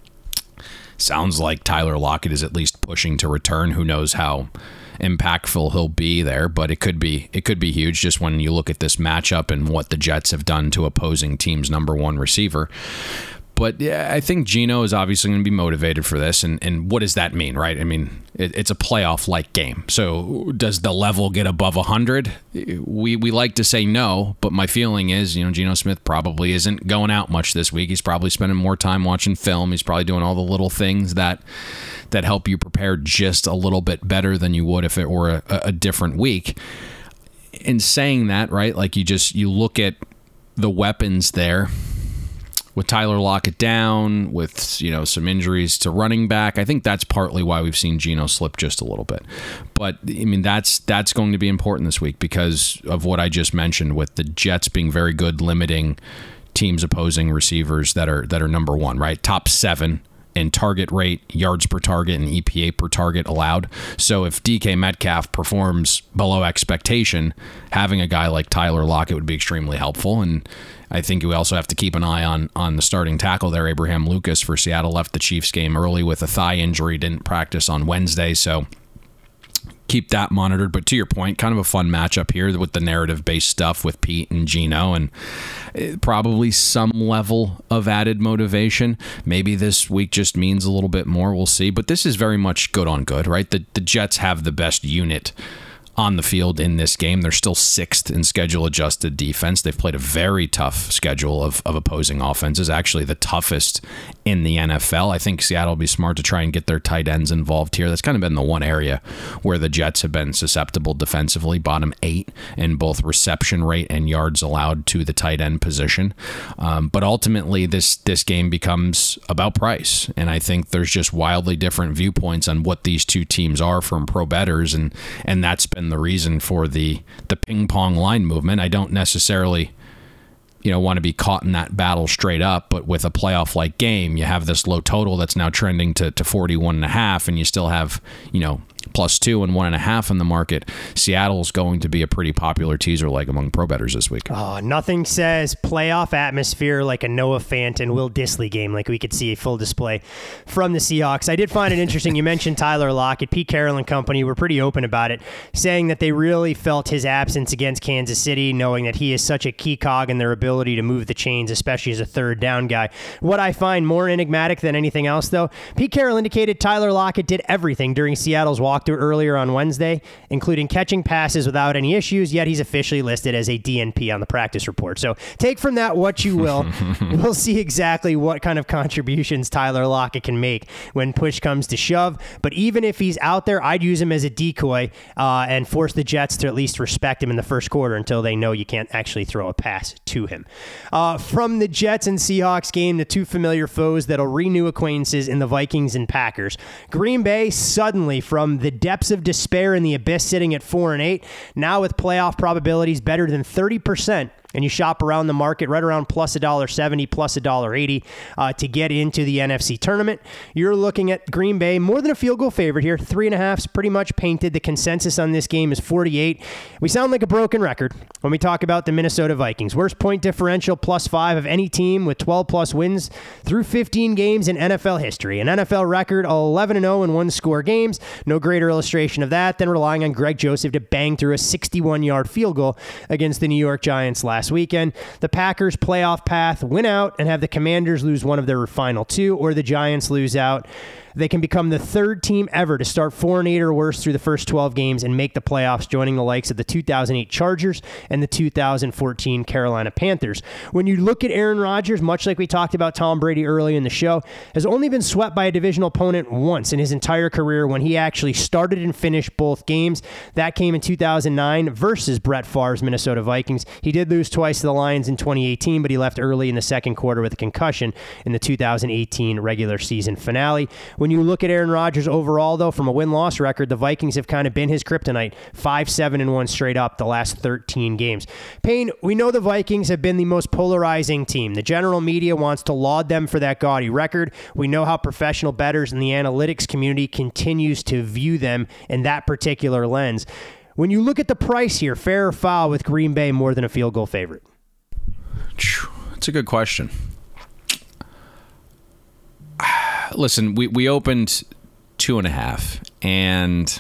Sounds like Tyler Lockett is at least pushing to return. Who knows how impactful he'll be there, but it could be it could be huge just when you look at this matchup and what the Jets have done to opposing teams' number one receiver. But yeah, I think Geno is obviously going to be motivated for this. And, and what does that mean, right? I mean, it, it's a playoff-like game. So does the level get above one hundred? We we like to say no, but my feeling is, you know, Geno Smith probably isn't going out much this week. He's probably spending more time watching film. He's probably doing all the little things that that help you prepare just a little bit better than you would if it were a, a different week. In saying that, right, like you just, you look at the weapons there, with Tyler Lockett down, with, you know, some injuries to running back. I think that's partly why we've seen Geno slip just a little bit. But, I mean, that's that's going to be important this week because of what I just mentioned with the Jets being very good limiting teams opposing receivers that are that are number one, right? Top seven in target rate, yards per target, and E P A per target allowed. So if D K Metcalf performs below expectation, having a guy like Tyler Lockett would be extremely helpful. And I think we also have to keep an eye on on the starting tackle there. Abraham Lucas for Seattle left the Chiefs game early with a thigh injury, didn't practice on Wednesday, so keep that monitored. But to your point, kind of a fun matchup here with the narrative-based stuff with Pete and Geno, and probably some level of added motivation. Maybe this week just means a little bit more. We'll see. But this is very much good on good, right? The, the Jets have the best unit on the field in this game. They're still sixth in schedule-adjusted defense. They've played a very tough schedule of, of opposing offenses, actually the toughest in the N F L. I think Seattle will be smart to try and get their tight ends involved here. That's kind of been the one area where the Jets have been susceptible defensively, bottom eight in both reception rate and yards allowed to the tight end position. Um, but ultimately, this this game becomes about price, and I think there's just wildly different viewpoints on what these two teams are from pro bettors, and and that's been the reason for the the ping pong line movement. I don't necessarily, you know, want to be caught in that battle straight up, but with a playoff like game, you have this low total that's now trending to, to forty-one and a half, and you still have, you know, plus two and one and a half in the market. Seattle's going to be a pretty popular teaser leg among pro bettors this week. Oh, nothing says playoff atmosphere like a Noah Fant and Will Dissly game, like we could see a full display from the Seahawks. I did find it interesting. You mentioned Tyler Lockett. Pete Carroll and company were pretty open about it, saying that they really felt his absence against Kansas City, knowing that he is such a key cog in their ability to move the chains, especially as a third down guy. What I find more enigmatic than anything else, though, Pete Carroll indicated Tyler Lockett did everything during Seattle's walk walked through earlier on Wednesday, including catching passes without any issues, yet he's officially listed as a D N P on the practice report. So take from that what you will. We'll see exactly what kind of contributions Tyler Lockett can make when push comes to shove. But even if he's out there, I'd use him as a decoy uh, and force the Jets to at least respect him in the first quarter until they know you can't actually throw a pass to him. Uh, from the Jets and Seahawks game, the two familiar foes that'll renew acquaintances in the Vikings and Packers. Green Bay suddenly from the depths of despair in the abyss, sitting at four and eight, now with playoff probabilities better than thirty percent. And you shop around the market right around plus one dollar seventy, plus one dollar eighty uh, to get into the N F C tournament. You're looking at Green Bay, more than a field goal favorite here. Three and a half's pretty much painted. The consensus on this game is forty-eight. We sound like a broken record when we talk about the Minnesota Vikings. Worst point differential, plus five of any team with twelve plus wins through fifteen games in N F L history. An N F L record, eleven and oh in one-score games. No greater illustration of that than relying on Greg Joseph to bang through a sixty-one-yard field goal against the New York Giants last weekend. The Packers' playoff path win out and have the Commanders lose one of their final two, or the Giants lose out. They can become the third team ever to start four and eight or worse through the first twelve games and make the playoffs, joining the likes of the two thousand eight Chargers and the two thousand fourteen Carolina Panthers. When you look at Aaron Rodgers, much like we talked about Tom Brady early in the show, has only been swept by a divisional opponent once in his entire career when he actually started and finished both games. That came in two thousand nine versus Brett Favre's Minnesota Vikings. He did lose twice to the Lions in twenty eighteen, but he left early in the second quarter with a concussion in the two thousand eighteen regular season finale. When you look at Aaron Rodgers overall, though, from a win-loss record, the Vikings have kind of been his kryptonite, five seven and one straight up the last thirteen games. Payne, we know the Vikings have been the most polarizing team. The general media wants to laud them for that gaudy record. We know how professional bettors in the analytics community continues to view them in that particular lens. When you look at the price here, fair or foul with Green Bay more than a field goal favorite? That's a good question. Listen, we, we opened two and a half, and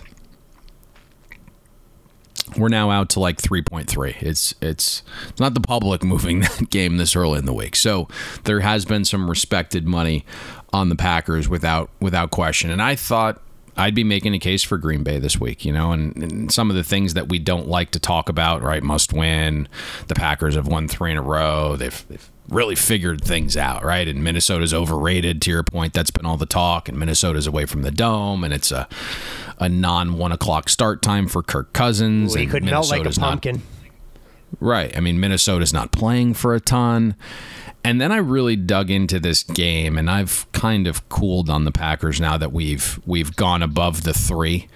we're now out to like three point three. It's it's it's not the public moving that game this early in the week. So there has been some respected money on the Packers without without question. And I thought I'd be making a case for Green Bay this week, you know, and, and some of the things that we don't like to talk about, right? Must win. The Packers have won three in a row. They've, they've really figured things out, right? And Minnesota's overrated, to your point. That's been all the talk. And Minnesota's away from the dome, and it's a a non one o'clock start time for Kirk Cousins. Ooh, he could melt like a pumpkin. Not, right. I mean, Minnesota's not playing for a ton. And then I really dug into this game, and I've kind of cooled on the Packers now that we've we've gone above the three.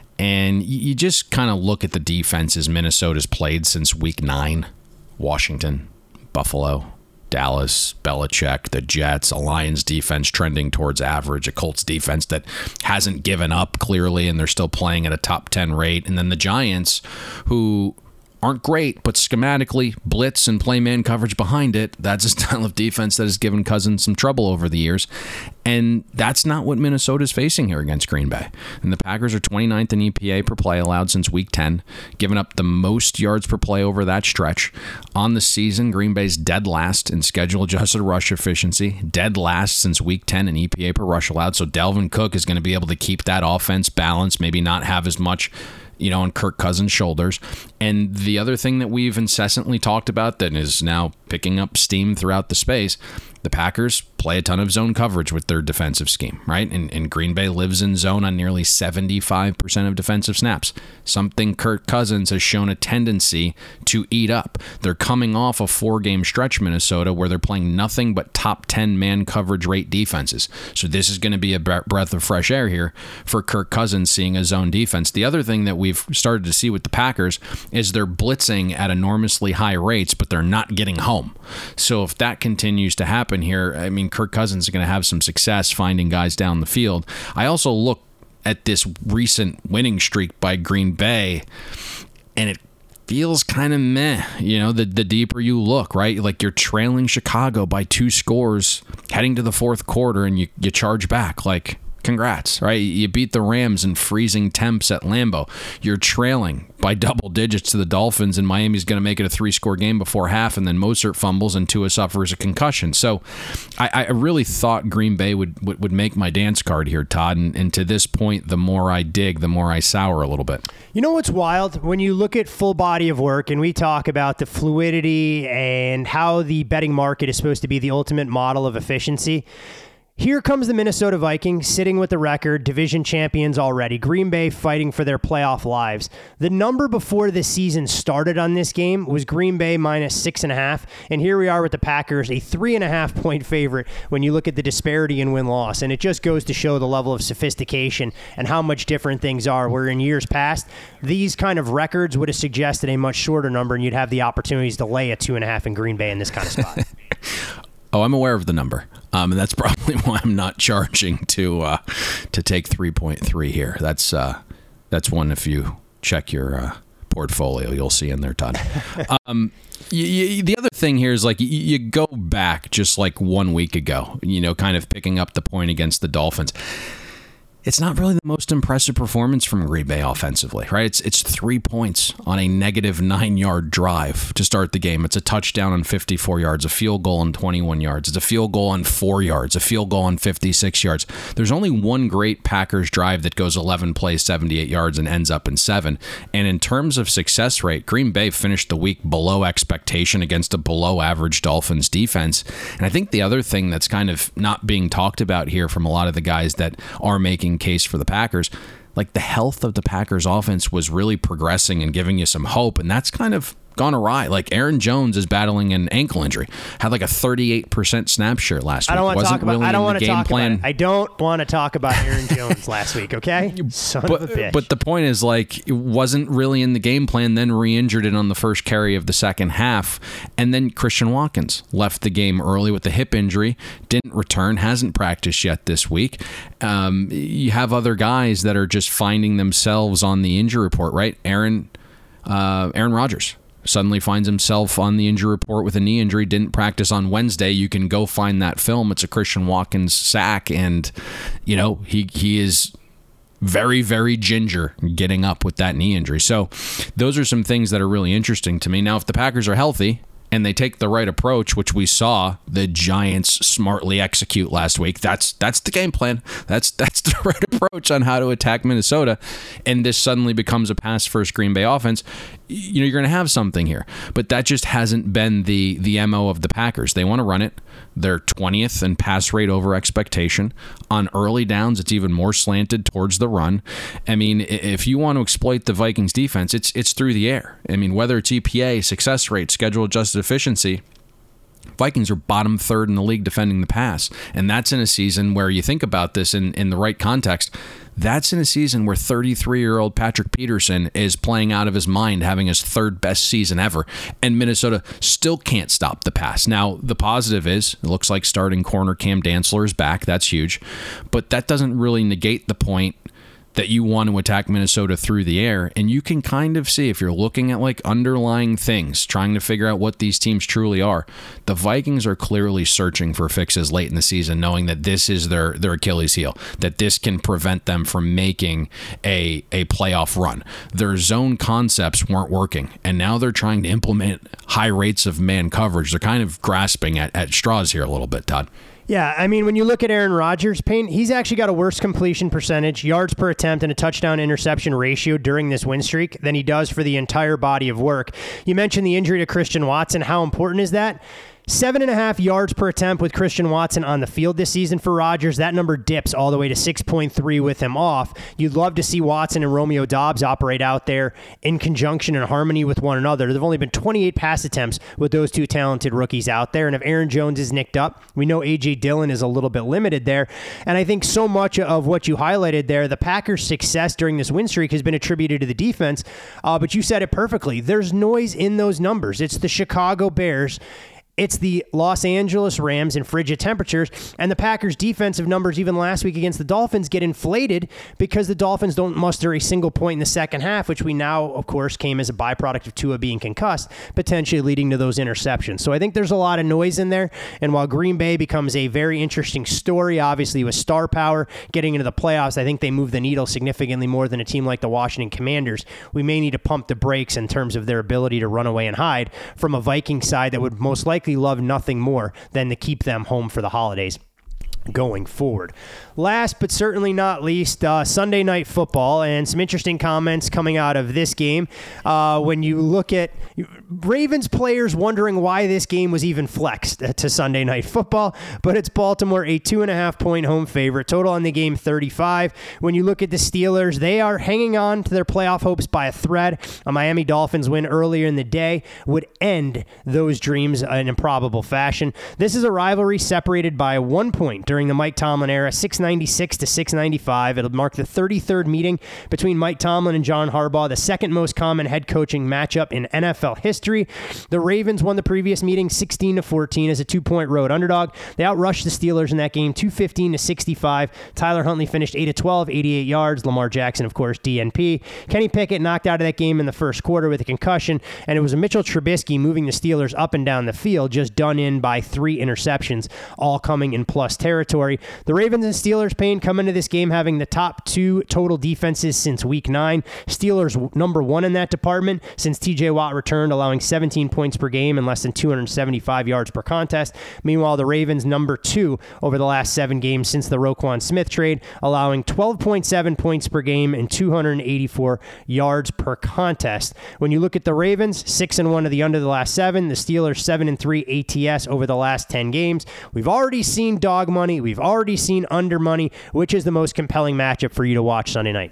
And you just kind of look at the defenses Minnesota's played since week nine. Washington, Buffalo, Dallas, Belichick, the Jets, a Lions defense trending towards average, a Colts defense that hasn't given up clearly, and they're still playing at a top ten rate. And then the Giants, who aren't great, but schematically blitz and play man coverage behind it. That's a style of defense that has given Cousins some trouble over the years. And that's not what Minnesota's facing here against Green Bay. And the Packers are twenty-ninth in E P A per play allowed since week ten, giving up the most yards per play over that stretch. On the season, Green Bay's dead last in schedule-adjusted rush efficiency, dead last since week ten in E P A per rush allowed. So Dalvin Cook is going to be able to keep that offense balanced, maybe not have as much, you know, on Kirk Cousins' shoulders. And the other thing that we've incessantly talked about that is now picking up steam throughout the space, the Packers play a ton of zone coverage with their defensive scheme, right? And, and Green Bay lives in zone on nearly seventy-five percent of defensive snaps, something Kirk Cousins has shown a tendency to eat up. They're coming off a four-game stretch, Minnesota, where they're playing nothing but top ten man coverage rate defenses. So this is going to be a breath of fresh air here for Kirk Cousins seeing a zone defense. The other thing that we've started to see with the Packers is they're blitzing at enormously high rates, but they're not getting home. So if that continues to happen here, I mean, Kirk Cousins is going to have some success finding guys down the field. I also look at this recent winning streak by Green Bay, and it feels kind of meh, you know, the, the deeper you look, right? Like you're trailing Chicago by two scores heading to the fourth quarter, and you, you charge back. Like, congrats, right? You beat the Rams in freezing temps at Lambeau. You're trailing by double digits to the Dolphins, and Miami's going to make it a three-score game before half, and then Mostert fumbles and Tua suffers a concussion. So I, I really thought Green Bay would, would, would make my dance card here, Todd, and, and to this point, the more I dig, the more I sour a little bit. You know what's wild? When you look at full body of work, and we talk about the fluidity and how the betting market is supposed to be the ultimate model of efficiency, here comes the Minnesota Vikings sitting with the record, division champions already, Green Bay fighting for their playoff lives. The number before the season started on this game was Green Bay minus six and a half, and here we are with the Packers, a three and a half point favorite when you look at the disparity in win-loss, and it just goes to show the level of sophistication and how much different things are, where in years past, these kind of records would have suggested a much shorter number, and you'd have the opportunities to lay a two and a half in Green Bay in this kind of spot. Oh, I'm aware of the number, um, and that's probably why I'm not charging to uh, to take three point three here. That's uh, that's one if you check your uh, portfolio, you'll see in there, Todd. um, you, you, the other thing here is like you, you go back just like one week ago, you know, kind of picking up the point against the Dolphins. It's not really the most impressive performance from Green Bay offensively, right? It's it's three points on a negative nine-yard drive to start the game. It's a touchdown on fifty-four yards, a field goal on twenty-one yards. It's a field goal on four yards, a field goal on fifty-six yards. There's only one great Packers drive that goes eleven plays, seventy-eight yards, and ends up in seven. And in terms of success rate, Green Bay finished the week below expectation against a below-average Dolphins defense. And I think the other thing that's kind of not being talked about here from a lot of the guys that are making case for the Packers, like the health of the Packers offense was really progressing and giving you some hope, and that's kind of gone awry. Like Aaron Jones is battling an ankle injury, had like a thirty-eight percent snap share last week. I don't want to talk about really I don't want to talk plan. about it. I don't want to talk about Aaron Jones last week, okay? Son but, of a bitch. But the point is, like, it wasn't really in the game plan, then re-injured it on the first carry of the second half, and then Christian Watkins left the game early with a hip injury, didn't return, hasn't practiced yet this week. Um, you have other guys that are just finding themselves on the injury report, right? Aaron, uh, Aaron Rodgers suddenly finds himself on the injury report with a knee injury, didn't practice on Wednesday. You can go find that film. It's a Christian Watkins sack, and, you know, he he is very, very ginger getting up with that knee injury. So those are some things that are really interesting to me. Now, if the Packers are healthy and they take the right approach, which we saw the Giants smartly execute last week, that's that's the game plan. That's that's the right approach on how to attack Minnesota, and this suddenly becomes a pass-first Green Bay offense. You know, you're going to have something here, but that just hasn't been the the M O of the Packers. They want to run it. They're twentieth in pass rate over expectation. On early downs, it's even more slanted towards the run. I mean, if you want to exploit the Vikings defense, it's it's through the air. I mean, whether it's E P A, success rate, schedule adjusted efficiency, Vikings are bottom third in the league defending the pass. And that's in a season where you think about this in, in the right context. That's in a season where thirty-three-year-old Patrick Peterson is playing out of his mind, having his third best season ever, and Minnesota still can't stop the pass. Now, the positive is, it looks like starting corner Cam Dantzler is back. That's huge. But that doesn't really negate the point that you want to attack Minnesota through the air. And you can kind of see, if you're looking at like underlying things, trying to figure out what these teams truly are, the Vikings are clearly searching for fixes late in the season, knowing that this is their, their Achilles heel, that this can prevent them from making a, a playoff run. Their zone concepts weren't working, and now they're trying to implement high rates of man coverage. They're kind of grasping at, at straws here a little bit, Todd. Yeah, I mean, when you look at Aaron Rodgers, Payne, he's actually got a worse completion percentage, yards per attempt, and a touchdown interception ratio during this win streak than he does for the entire body of work. You mentioned the injury to Christian Watson. How important is that? Seven and a half yards per attempt with Christian Watson on the field this season for Rodgers. That number dips all the way to six point three with him off. You'd love to see Watson and Romeo Doubs operate out there in conjunction and harmony with one another. There have only been twenty-eight pass attempts with those two talented rookies out there. And if Aaron Jones is nicked up, we know A J Dillon is a little bit limited there. And I think so much of what you highlighted there, the Packers' success during this win streak has been attributed to the defense. Uh, but you said it perfectly. There's noise in those numbers. It's the Chicago Bears. It's the Los Angeles Rams in frigid temperatures, and the Packers' defensive numbers even last week against the Dolphins get inflated because the Dolphins don't muster a single point in the second half, which we now, of course, came as a byproduct of Tua being concussed, potentially leading to those interceptions. So I think there's a lot of noise in there, and while Green Bay becomes a very interesting story, obviously with star power getting into the playoffs, I think they move the needle significantly more than a team like the Washington Commanders. We may need to pump the brakes in terms of their ability to run away and hide from a Viking side that would most likely love nothing more than to keep them home for the holidays going forward. Last but certainly not least, uh, Sunday Night Football, and some interesting comments coming out of this game. Uh, when you look at Ravens players wondering why this game was even flexed to Sunday Night Football, but it's Baltimore, a two and a half point home favorite. Total on the game, thirty-five. When you look at the Steelers, they are hanging on to their playoff hopes by a thread. A Miami Dolphins win earlier in the day would end those dreams in improbable fashion. This is a rivalry separated by one point during the Mike Tomlin era, six ninety-six to six ninety-five. It'll mark the thirty-third meeting between Mike Tomlin and John Harbaugh, the second most common head coaching matchup in N F L history. The Ravens won the previous meeting sixteen to fourteen as a two-point road underdog. They outrushed the Steelers in that game two fifteen to sixty-five. Tyler Huntley finished eight of twelve, eighty-eight yards. Lamar Jackson, of course, D N P. Kenny Pickett knocked out of that game in the first quarter with a concussion, and it was a Mitchell Trubisky moving the Steelers up and down the field, just done in by three interceptions, all coming in plus territory. The Ravens and Steelers, Payne, come into this game having the top two total defenses since week nine. Steelers number one in that department since T J Watt returned, allowing seventeen points per game and less than two hundred seventy-five yards per contest. Meanwhile, the Ravens number two over the last seven games since the Roquan Smith trade, allowing twelve point seven points per game and two hundred eighty-four yards per contest. When you look at the Ravens, six and one to the under the last seven. The Steelers seven and three A T S over the last ten games. We've already seen dog money. We've already seen under money. Which is the most compelling matchup for you to watch Sunday night?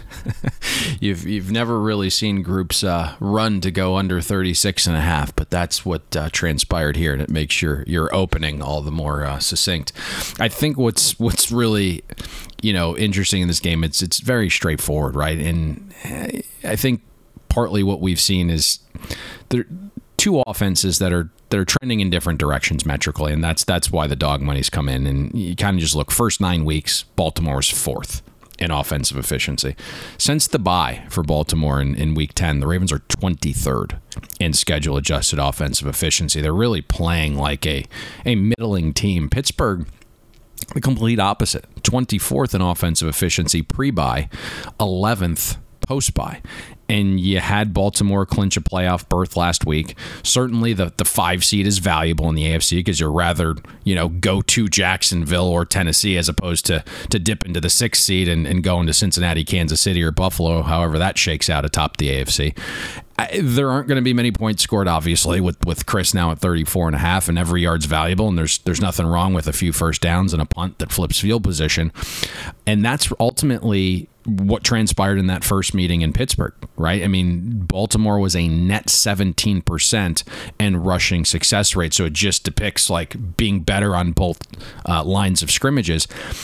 You've you've never really seen groups uh, run to go under thirty-six and a half, but that's what uh, transpired here, and it makes your your opening all the more uh, succinct. I think what's what's really you know interesting in this game, it's it's very straightforward, right? And I think partly what we've seen is there two offenses that are that are trending in different directions metrically, and that's that's why the dog money's come in. And you kind of just look, first nine weeks, Baltimore's fourth in offensive efficiency. Since the bye for Baltimore in, in week ten, the Ravens are twenty-third in schedule adjusted offensive efficiency. They're really playing like a, a middling team. Pittsburgh, the complete opposite, twenty-fourth in offensive efficiency pre-bye, eleventh post-bye. And you had Baltimore clinch a playoff berth last week. Certainly the, the five seed is valuable in the A F C because you're rather, you know, go to Jacksonville or Tennessee as opposed to to dip into the sixth seed and, and go into Cincinnati, Kansas City, or Buffalo, however that shakes out atop the A F C. There aren't going to be many points scored, obviously, with, with Chris now at thirty-four and a half, and every yard's valuable, and there's there's nothing wrong with a few first downs and a punt that flips field position. And that's ultimately what transpired in that first meeting in Pittsburgh, right? I mean, Baltimore was a net seventeen percent in rushing success rate, so it just depicts like being better on both uh, lines of scrimmages.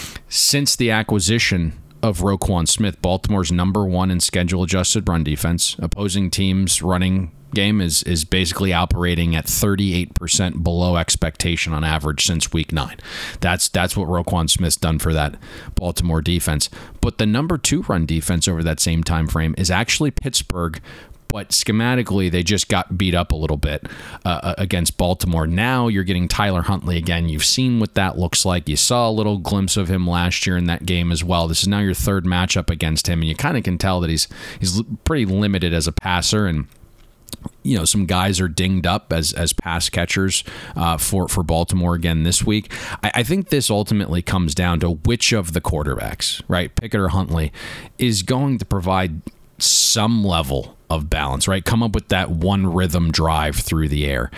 Since the acquisition of Roquan Smith, Baltimore's number one in schedule adjusted run defense. Opposing teams' running game is is basically operating at thirty-eight percent below expectation on average since week nine. That's that's what Roquan Smith's done for that Baltimore defense. But the number two run defense over that same time frame is actually Pittsburgh. But schematically, they just got beat up a little bit uh, against Baltimore. Now you're getting Tyler Huntley again. You've seen what that looks like. You saw a little glimpse of him last year in that game as well. This is now your third matchup against him, and you kind of can tell that he's he's pretty limited as a passer. And you know, some guys are dinged up as as pass catchers uh, for for Baltimore again this week. I, I think this ultimately comes down to which of the quarterbacks, right, Pickett or Huntley, is going to provide some level of balance, right? Come up with that one rhythm drive through the air.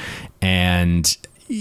And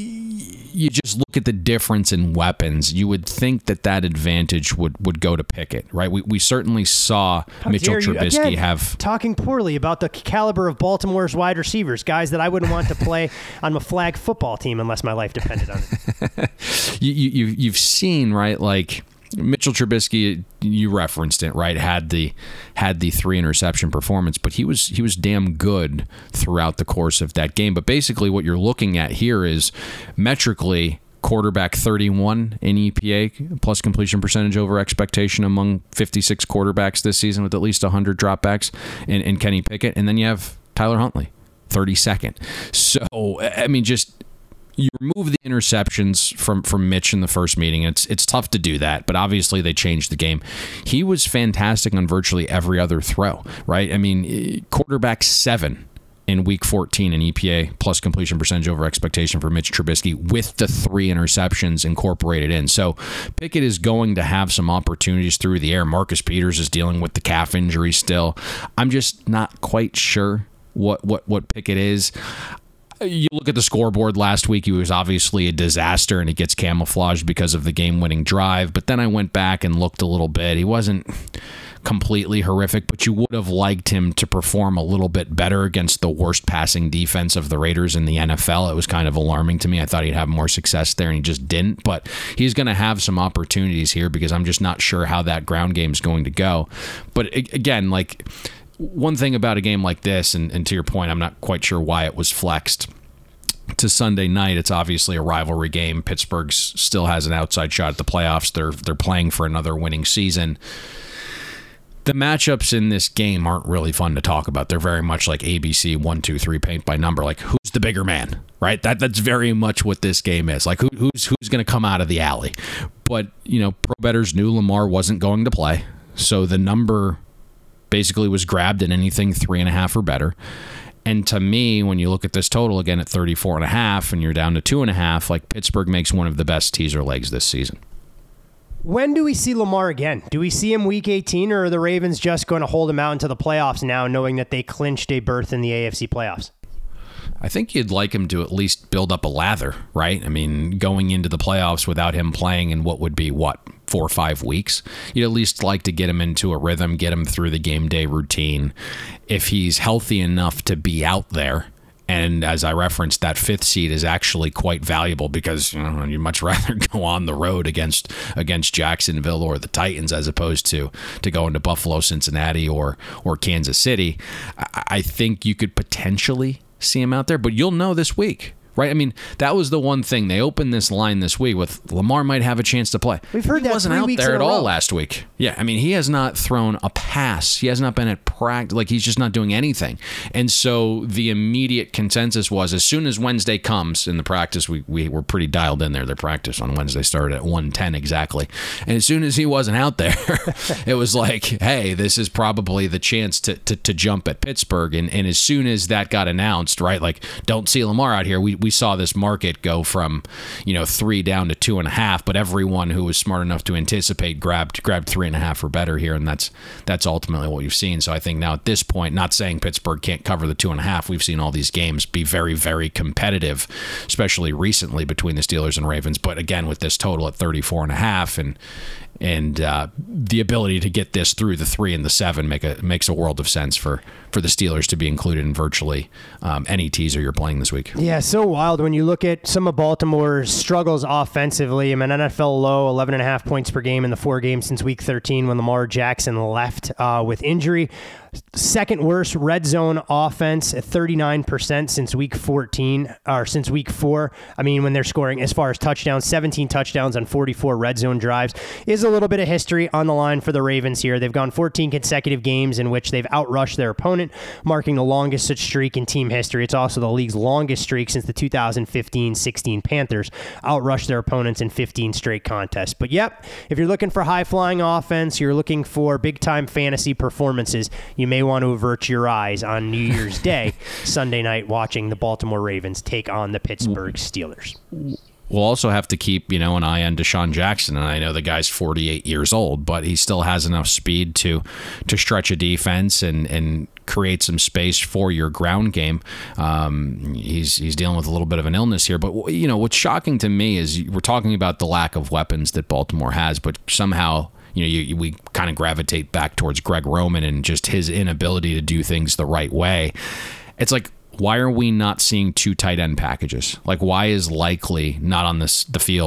you just look at the difference in weapons, you would think that that advantage would, would go to Pickett, right? We we certainly saw How Mitchell Trubisky Again, have... talking poorly about the caliber of Baltimore's wide receivers, guys that I wouldn't want to play on a flag football team unless my life depended on it. you, you, you've seen, right, like... Mitchell Trubisky, you referenced it, right? Had the had the three interception performance, but he was he was damn good throughout the course of that game. But basically, what you're looking at here is metrically quarterback thirty-one in E P A plus completion percentage over expectation among fifty-six quarterbacks this season with at least one hundred dropbacks in, in Kenny Pickett, and then you have Tyler Huntley, thirty-second. So I mean, just. You remove the interceptions from, from Mitch in the first meeting. It's it's tough to do that, but obviously they changed the game. He was fantastic on virtually every other throw, right? I mean, quarterback seven in week fourteen in E P A plus completion percentage over expectation for Mitch Trubisky with the three interceptions incorporated in. So Pickett is going to have some opportunities through the air. Marcus Peters is dealing with the calf injury still. I'm just not quite sure what what, what Pickett is. You look at the scoreboard last week, he was obviously a disaster, and it gets camouflaged because of the game-winning drive. But then I went back and looked a little bit. He wasn't completely horrific, but you would have liked him to perform a little bit better against the worst passing defense of the Raiders in the N F L. It was kind of alarming to me. I thought he'd have more success there, and he just didn't. But he's going to have some opportunities here because I'm just not sure how that ground game is going to go. But again, like... One thing about a game like this, and, and to your point, I'm not quite sure why it was flexed to Sunday night. It's obviously a rivalry game. Pittsburgh still has an outside shot at the playoffs. They're they're playing for another winning season. The matchups in this game aren't really fun to talk about. They're very much like A B C, one, two, three, paint by number. Like, who's the bigger man, right? That That's very much what this game is. Like, who, who's who's going to come out of the alley? But, you know, pro bettors knew Lamar wasn't going to play, so the number basically was grabbed at anything three and a half or better. And to me, when you look at this total again at thirty-four and a half and you're down to two and a half, like Pittsburgh makes one of the best teaser legs this season. When do we see Lamar again? Do we see him week eighteen, or are the Ravens just going to hold him out into the playoffs now, knowing that they clinched a berth in the A F C playoffs? I think you'd like him to at least build up a lather, right? I mean, going into the playoffs without him playing in what would be, what, four or five weeks, you'd at least like to get him into a rhythm, get him through the game day routine. If he's healthy enough to be out there, and as I referenced, that fifth seed is actually quite valuable because, you know, you'd much rather go on the road against against Jacksonville or the Titans as opposed to to going to Buffalo, Cincinnati, or or Kansas City. I, I think you could potentially see him out there, but you'll know this week, right? I mean, that was the one thing. They opened this line this week with Lamar might have a chance to play. We've heard he that wasn't three out weeks there in at a all row. last week. Yeah, I mean, he has not thrown a pass. He has not been at practice. Like, he's just not doing anything. And so the immediate consensus was, as soon as Wednesday comes in the practice, we, we were pretty dialed in there. Their practice on Wednesday started at one ten exactly. And as soon as he wasn't out there, it was like, hey, this is probably the chance to, to, to jump at Pittsburgh. And, and as soon as that got announced, right, like, don't see Lamar out here, we, we saw this market go from, you know, three down to two and a half, but everyone who was smart enough to anticipate grabbed grabbed three and a half or better here, and that's that's ultimately what you've seen. So I think now at this point, not saying Pittsburgh can't cover the two and a half, we've seen all these games be very, very competitive, especially recently between the Steelers and Ravens. But again, with this total at thirty-four and a half and and uh, the ability to get this through the three and the seven make a makes a world of sense for for the Steelers to be included in virtually um, any teaser you're playing this week. Yeah, so wild when you look at some of Baltimore's struggles offensively. I mean, N F L low, eleven and a half points per game in the four games since week thirteen when Lamar Jackson left uh, with injury. Second worst red zone offense at thirty-nine percent since week fourteen, or since week four. I mean, when they're scoring as far as touchdowns, seventeen touchdowns on forty-four red zone drives. Is a little bit of history on the line for the Ravens here. They've gone fourteen consecutive games in which they've outrushed their opponent, marking the longest such streak in team history. It's also the league's longest streak since the two thousand fifteen sixteen Panthers outrushed their opponents in fifteen straight contests. But yep, if you're looking for high-flying offense, you're looking for big-time fantasy performances, you may want to avert your eyes on New Year's Day, Sunday night, watching the Baltimore Ravens take on the Pittsburgh Steelers. We'll also have to keep, you know, an eye on Deshaun Jackson, and I know the guy's forty-eight years old, but he still has enough speed to to stretch a defense and and create some space for your ground game. Um, he's he's dealing with a little bit of an illness here, but you know what's shocking to me is we're talking about the lack of weapons that Baltimore has, but somehow, you know, you, you, we kind of gravitate back towards Greg Roman and just his inability to do things the right way. It's like, why are we not seeing two tight end packages? Like, why is Likely not on this the field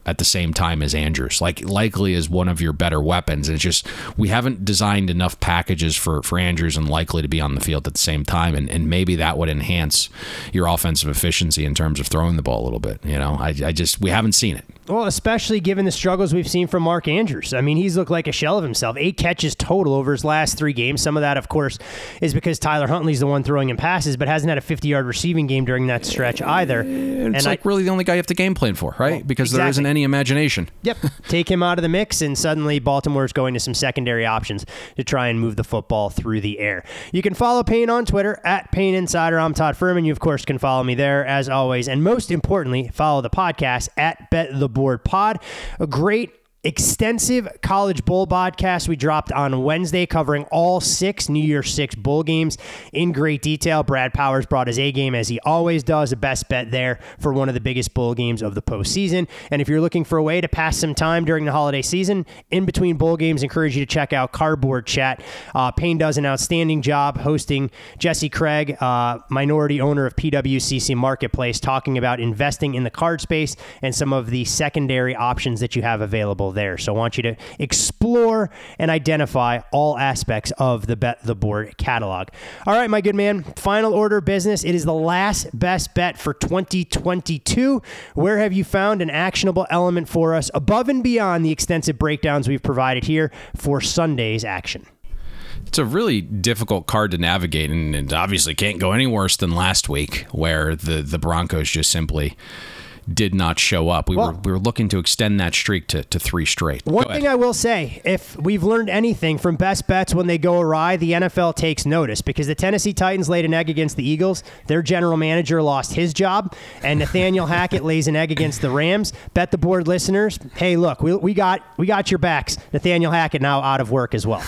at the same time as Andrews. Like Likely is one of your better weapons. And it's just, we haven't designed enough packages for, for Andrews and Likely to be on the field at the same time. And, and maybe that would enhance your offensive efficiency in terms of throwing the ball a little bit. You know, I, I just, we haven't seen it. Well, especially given the struggles we've seen from Mark Andrews. I mean, he's looked like a shell of himself. Eight catches total over his last three games. Some of that, of course, is because Tyler Huntley's the one throwing him passes, but hasn't had a fifty-yard receiving game during that stretch either. It's and like I, really the only guy you have to game plan for, right? Well, because exactly. there isn't any imagination. Yep. Take him out of the mix, and suddenly Baltimore's going to some secondary options to try and move the football through the air. You can follow Payne on Twitter, at Payne Insider. I'm Todd Furman. You, of course, can follow me there, as always. And most importantly, follow the podcast, at Bet the Board Pod. A great extensive college bowl podcast we dropped on Wednesday, covering all six New Year's Six bowl games in great detail. Brad Powers brought his A game, as he always does. A best bet there for one of the biggest bowl games of the postseason. And if you're looking for a way to pass some time during the holiday season in between bowl games, I encourage you to check out Cardboard Chat. Uh, Payne does an outstanding job hosting Jesse Craig, uh, minority owner of P W C C Marketplace, talking about investing in the card space and some of the secondary options that you have available there. So I want you to explore and identify all aspects of the Bet the Board catalog. All right, my good man, final order of business. It is the last best bet for twenty twenty-two. Where have you found an actionable element for us above and beyond the extensive breakdowns we've provided here for Sunday's action? It's a really difficult card to navigate, and it obviously can't go any worse than last week, where the, the Broncos just simply did not show up. We well, were we were looking to extend that streak to, to three straight. One thing I will say, if we've learned anything from best bets when they go awry, the N F L takes notice, because the Tennessee Titans laid an egg against the Eagles. Their general manager lost his job, and Nathaniel Hackett lays an egg against the Rams. Bet the Board listeners, hey, look, we we got we got your backs. Nathaniel Hackett now out of work as well.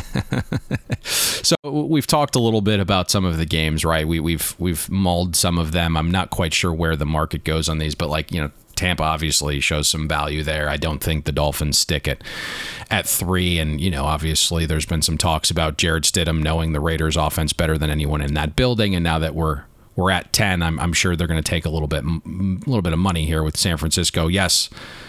So we've talked a little bit about some of the games, right? We, we've we've mulled some of them. I'm not quite sure where the market goes on these, but like, you know, Tampa obviously shows some value there. I don't think the Dolphins stick it at three. And, you know, obviously there's been some talks about Jared Stidham knowing the Raiders offense better than anyone in that building. And now that we're we're at ten, I'm I'm sure they're going to take a little bit a little bit of money here with San Francisco. Yes,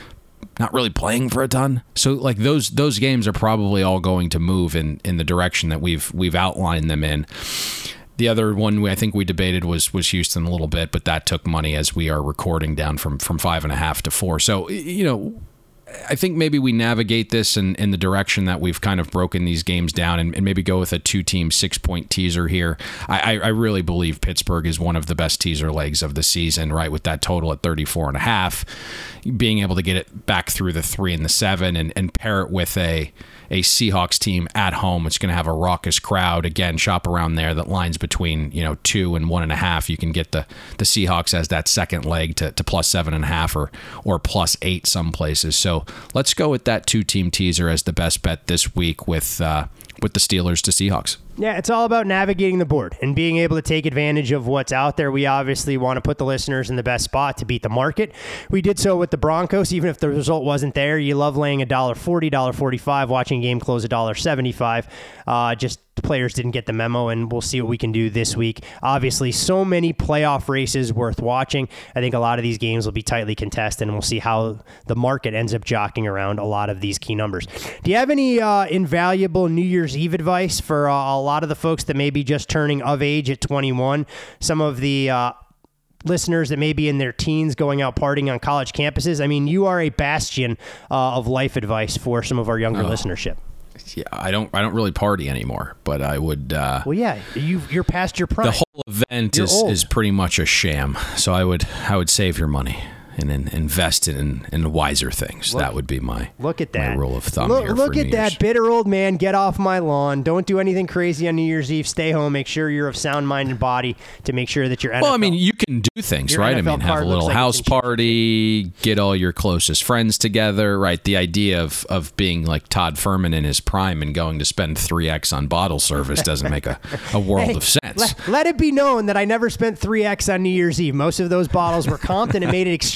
not really playing for a ton. So like those those games are probably all going to move in, in the direction that we've we've outlined them in. The other one we, I think we debated was was Houston a little bit, but that took money as we are recording down from, from five and a half to four. So, you know, I think maybe we navigate this in, in the direction that we've kind of broken these games down, and, and maybe go with a two-team six-point teaser here. I, I really believe Pittsburgh is one of the best teaser legs of the season, right, with that total at thirty-four and a half. Being able to get it back through the three and the seven, and, and pair it with a a Seahawks team at home. It's going to have a raucous crowd. Again, shop around there. That lines between, you know, two and one and a half. You can get the the Seahawks as that second leg to, to plus seven and a half or or plus eight some places. So let's go with that two team teaser as the best bet this week with uh, with the Steelers to Seahawks. Yeah, it's all about navigating the board and being able to take advantage of what's out there. We obviously want to put the listeners in the best spot to beat the market. We did so with the Broncos, even if the result wasn't there. You love laying one dollar forty, one dollar forty-five, watching game close one dollar seventy-five. Uh, just the players didn't get the memo, and we'll see what we can do this week. Obviously, so many playoff races worth watching. I think a lot of these games will be tightly contested, and we'll see how the market ends up jockeying around a lot of these key numbers. Do you have any uh, invaluable New Year's Eve advice for uh, a lot of the folks that may be just turning of age at twenty-one? Some of the uh, listeners that may be in their teens going out partying on college campuses. I mean, you are a bastion uh, of life advice for some of our younger oh. listenership. Yeah, I don't. I don't really party anymore, but I would. Uh, well, yeah, you you're past your prime. The whole event you're is, old. is pretty much a sham. So I would. I would save your money and then invest it in, in wiser things. Look, that would be my look at that my rule of thumb. Look, here look for at New that Year's. bitter old man. Get off my lawn. Don't do anything crazy on New Year's Eve. Stay home. Make sure you're of sound mind and body to make sure that you're. Well, I mean, you can do things, right? N F L I mean, have a little like house party, get all your closest friends together, right? The idea of, of being like Todd Furman in his prime and going to spend three X on bottle service doesn't make a, a world hey, of sense. Let, let it be known that I never spent three X on New Year's Eve. Most of those bottles were comped, and it made it extremely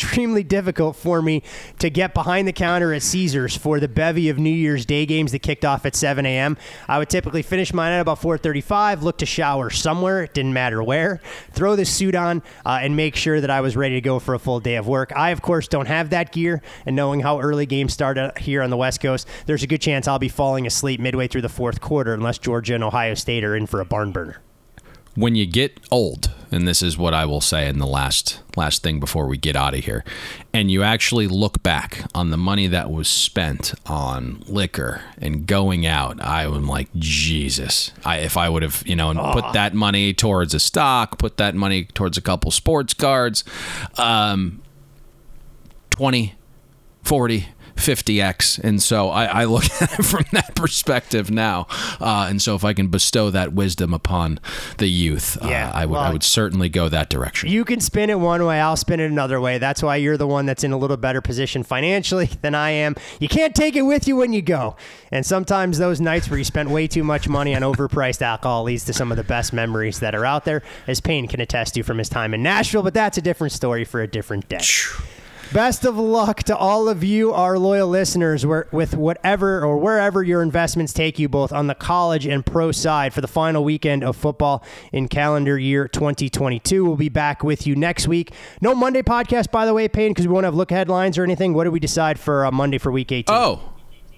extremely difficult for me to get behind the counter at Caesars for the bevy of New Year's Day games that kicked off at seven a.m. I would typically finish mine at about four thirty-five, look to shower somewhere, it didn't matter where, throw the suit on, uh, and make sure that I was ready to go for a full day of work. I, of course, don't have that gear, and knowing how early games start here on the West Coast, there's a good chance I'll be falling asleep midway through the fourth quarter unless Georgia and Ohio State are in for a barn burner. When you get old, and this is what I will say in the last last thing before we get out of here, and you actually look back on the money that was spent on liquor and going out, I am like, Jesus. I, if I would have, you know, oh. put that money towards a stock, put that money towards a couple sports cards, um, twenty, forty, fifty x, and so I, I look at it from that perspective now, uh, and so if I can bestow that wisdom upon the youth, yeah, uh, I would well, I would certainly go that direction. You can spin it one way, I'll spin it another way. That's why you're the one that's in a little better position financially than I am. You can't take it with you when you go, and sometimes those nights where you spent way too much money on overpriced alcohol leads to some of the best memories that are out there, as Payne can attest to from his time in Nashville, but that's a different story for a different day. Best of luck to all of you, our loyal listeners, with whatever or wherever your investments take you, both on the college and pro side, for the final weekend of football in calendar year twenty twenty-two. We'll be back with you next week. No Monday podcast, by the way, Payne, because we won't have look headlines or anything. What did we decide for uh, Monday for week eighteen? Oh.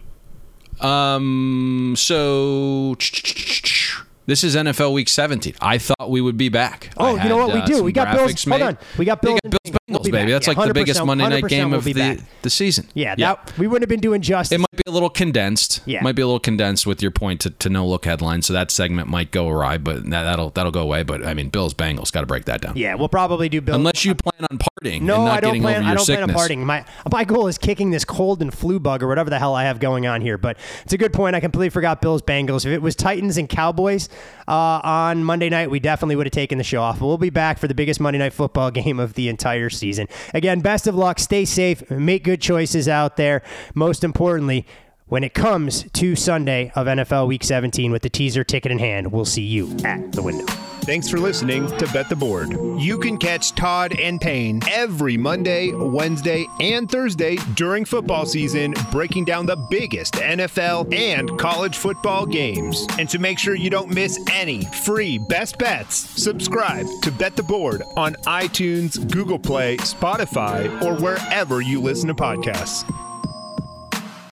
Um. So... This is N F L Week seventeen. I thought we would be back. Oh, had, you know what we uh, do? We got Bills. Made. Hold on. We got Bills. We got Bills Bengals, we'll baby. That's yeah, like the biggest Monday night game of we'll the, the season. Yeah, yeah. That, we wouldn't have been doing justice. It might be a little condensed. Yeah. Might be a little condensed with your point to, to no look headlines, so that segment might go awry, but that, that'll that'll go away. But I mean, Bills Bengals, got to break that down. Yeah, we'll probably do Bills. Unless you plan on partying. No, and not I don't getting plan. Over your I don't sickness. plan on partying. My my goal is kicking this cold and flu bug or whatever the hell I have going on here. But it's a good point. I completely forgot Bills Bengals. If it was Titans and Cowboys uh, on Monday night, we definitely would have taken the show off. But we'll be back for the biggest Monday Night Football game of the entire season. Again, best of luck. Stay safe. Make good choices out there. Most importantly, when it comes to Sunday of N F L Week seventeen with the teaser ticket in hand, we'll see you at the window. Thanks for listening to Bet the Board. You can catch Todd and Payne every Monday, Wednesday, and Thursday during football season, breaking down the biggest N F L and college football games. And to make sure you don't miss any free best bets, subscribe to Bet the Board on iTunes, Google Play, Spotify, or wherever you listen to podcasts.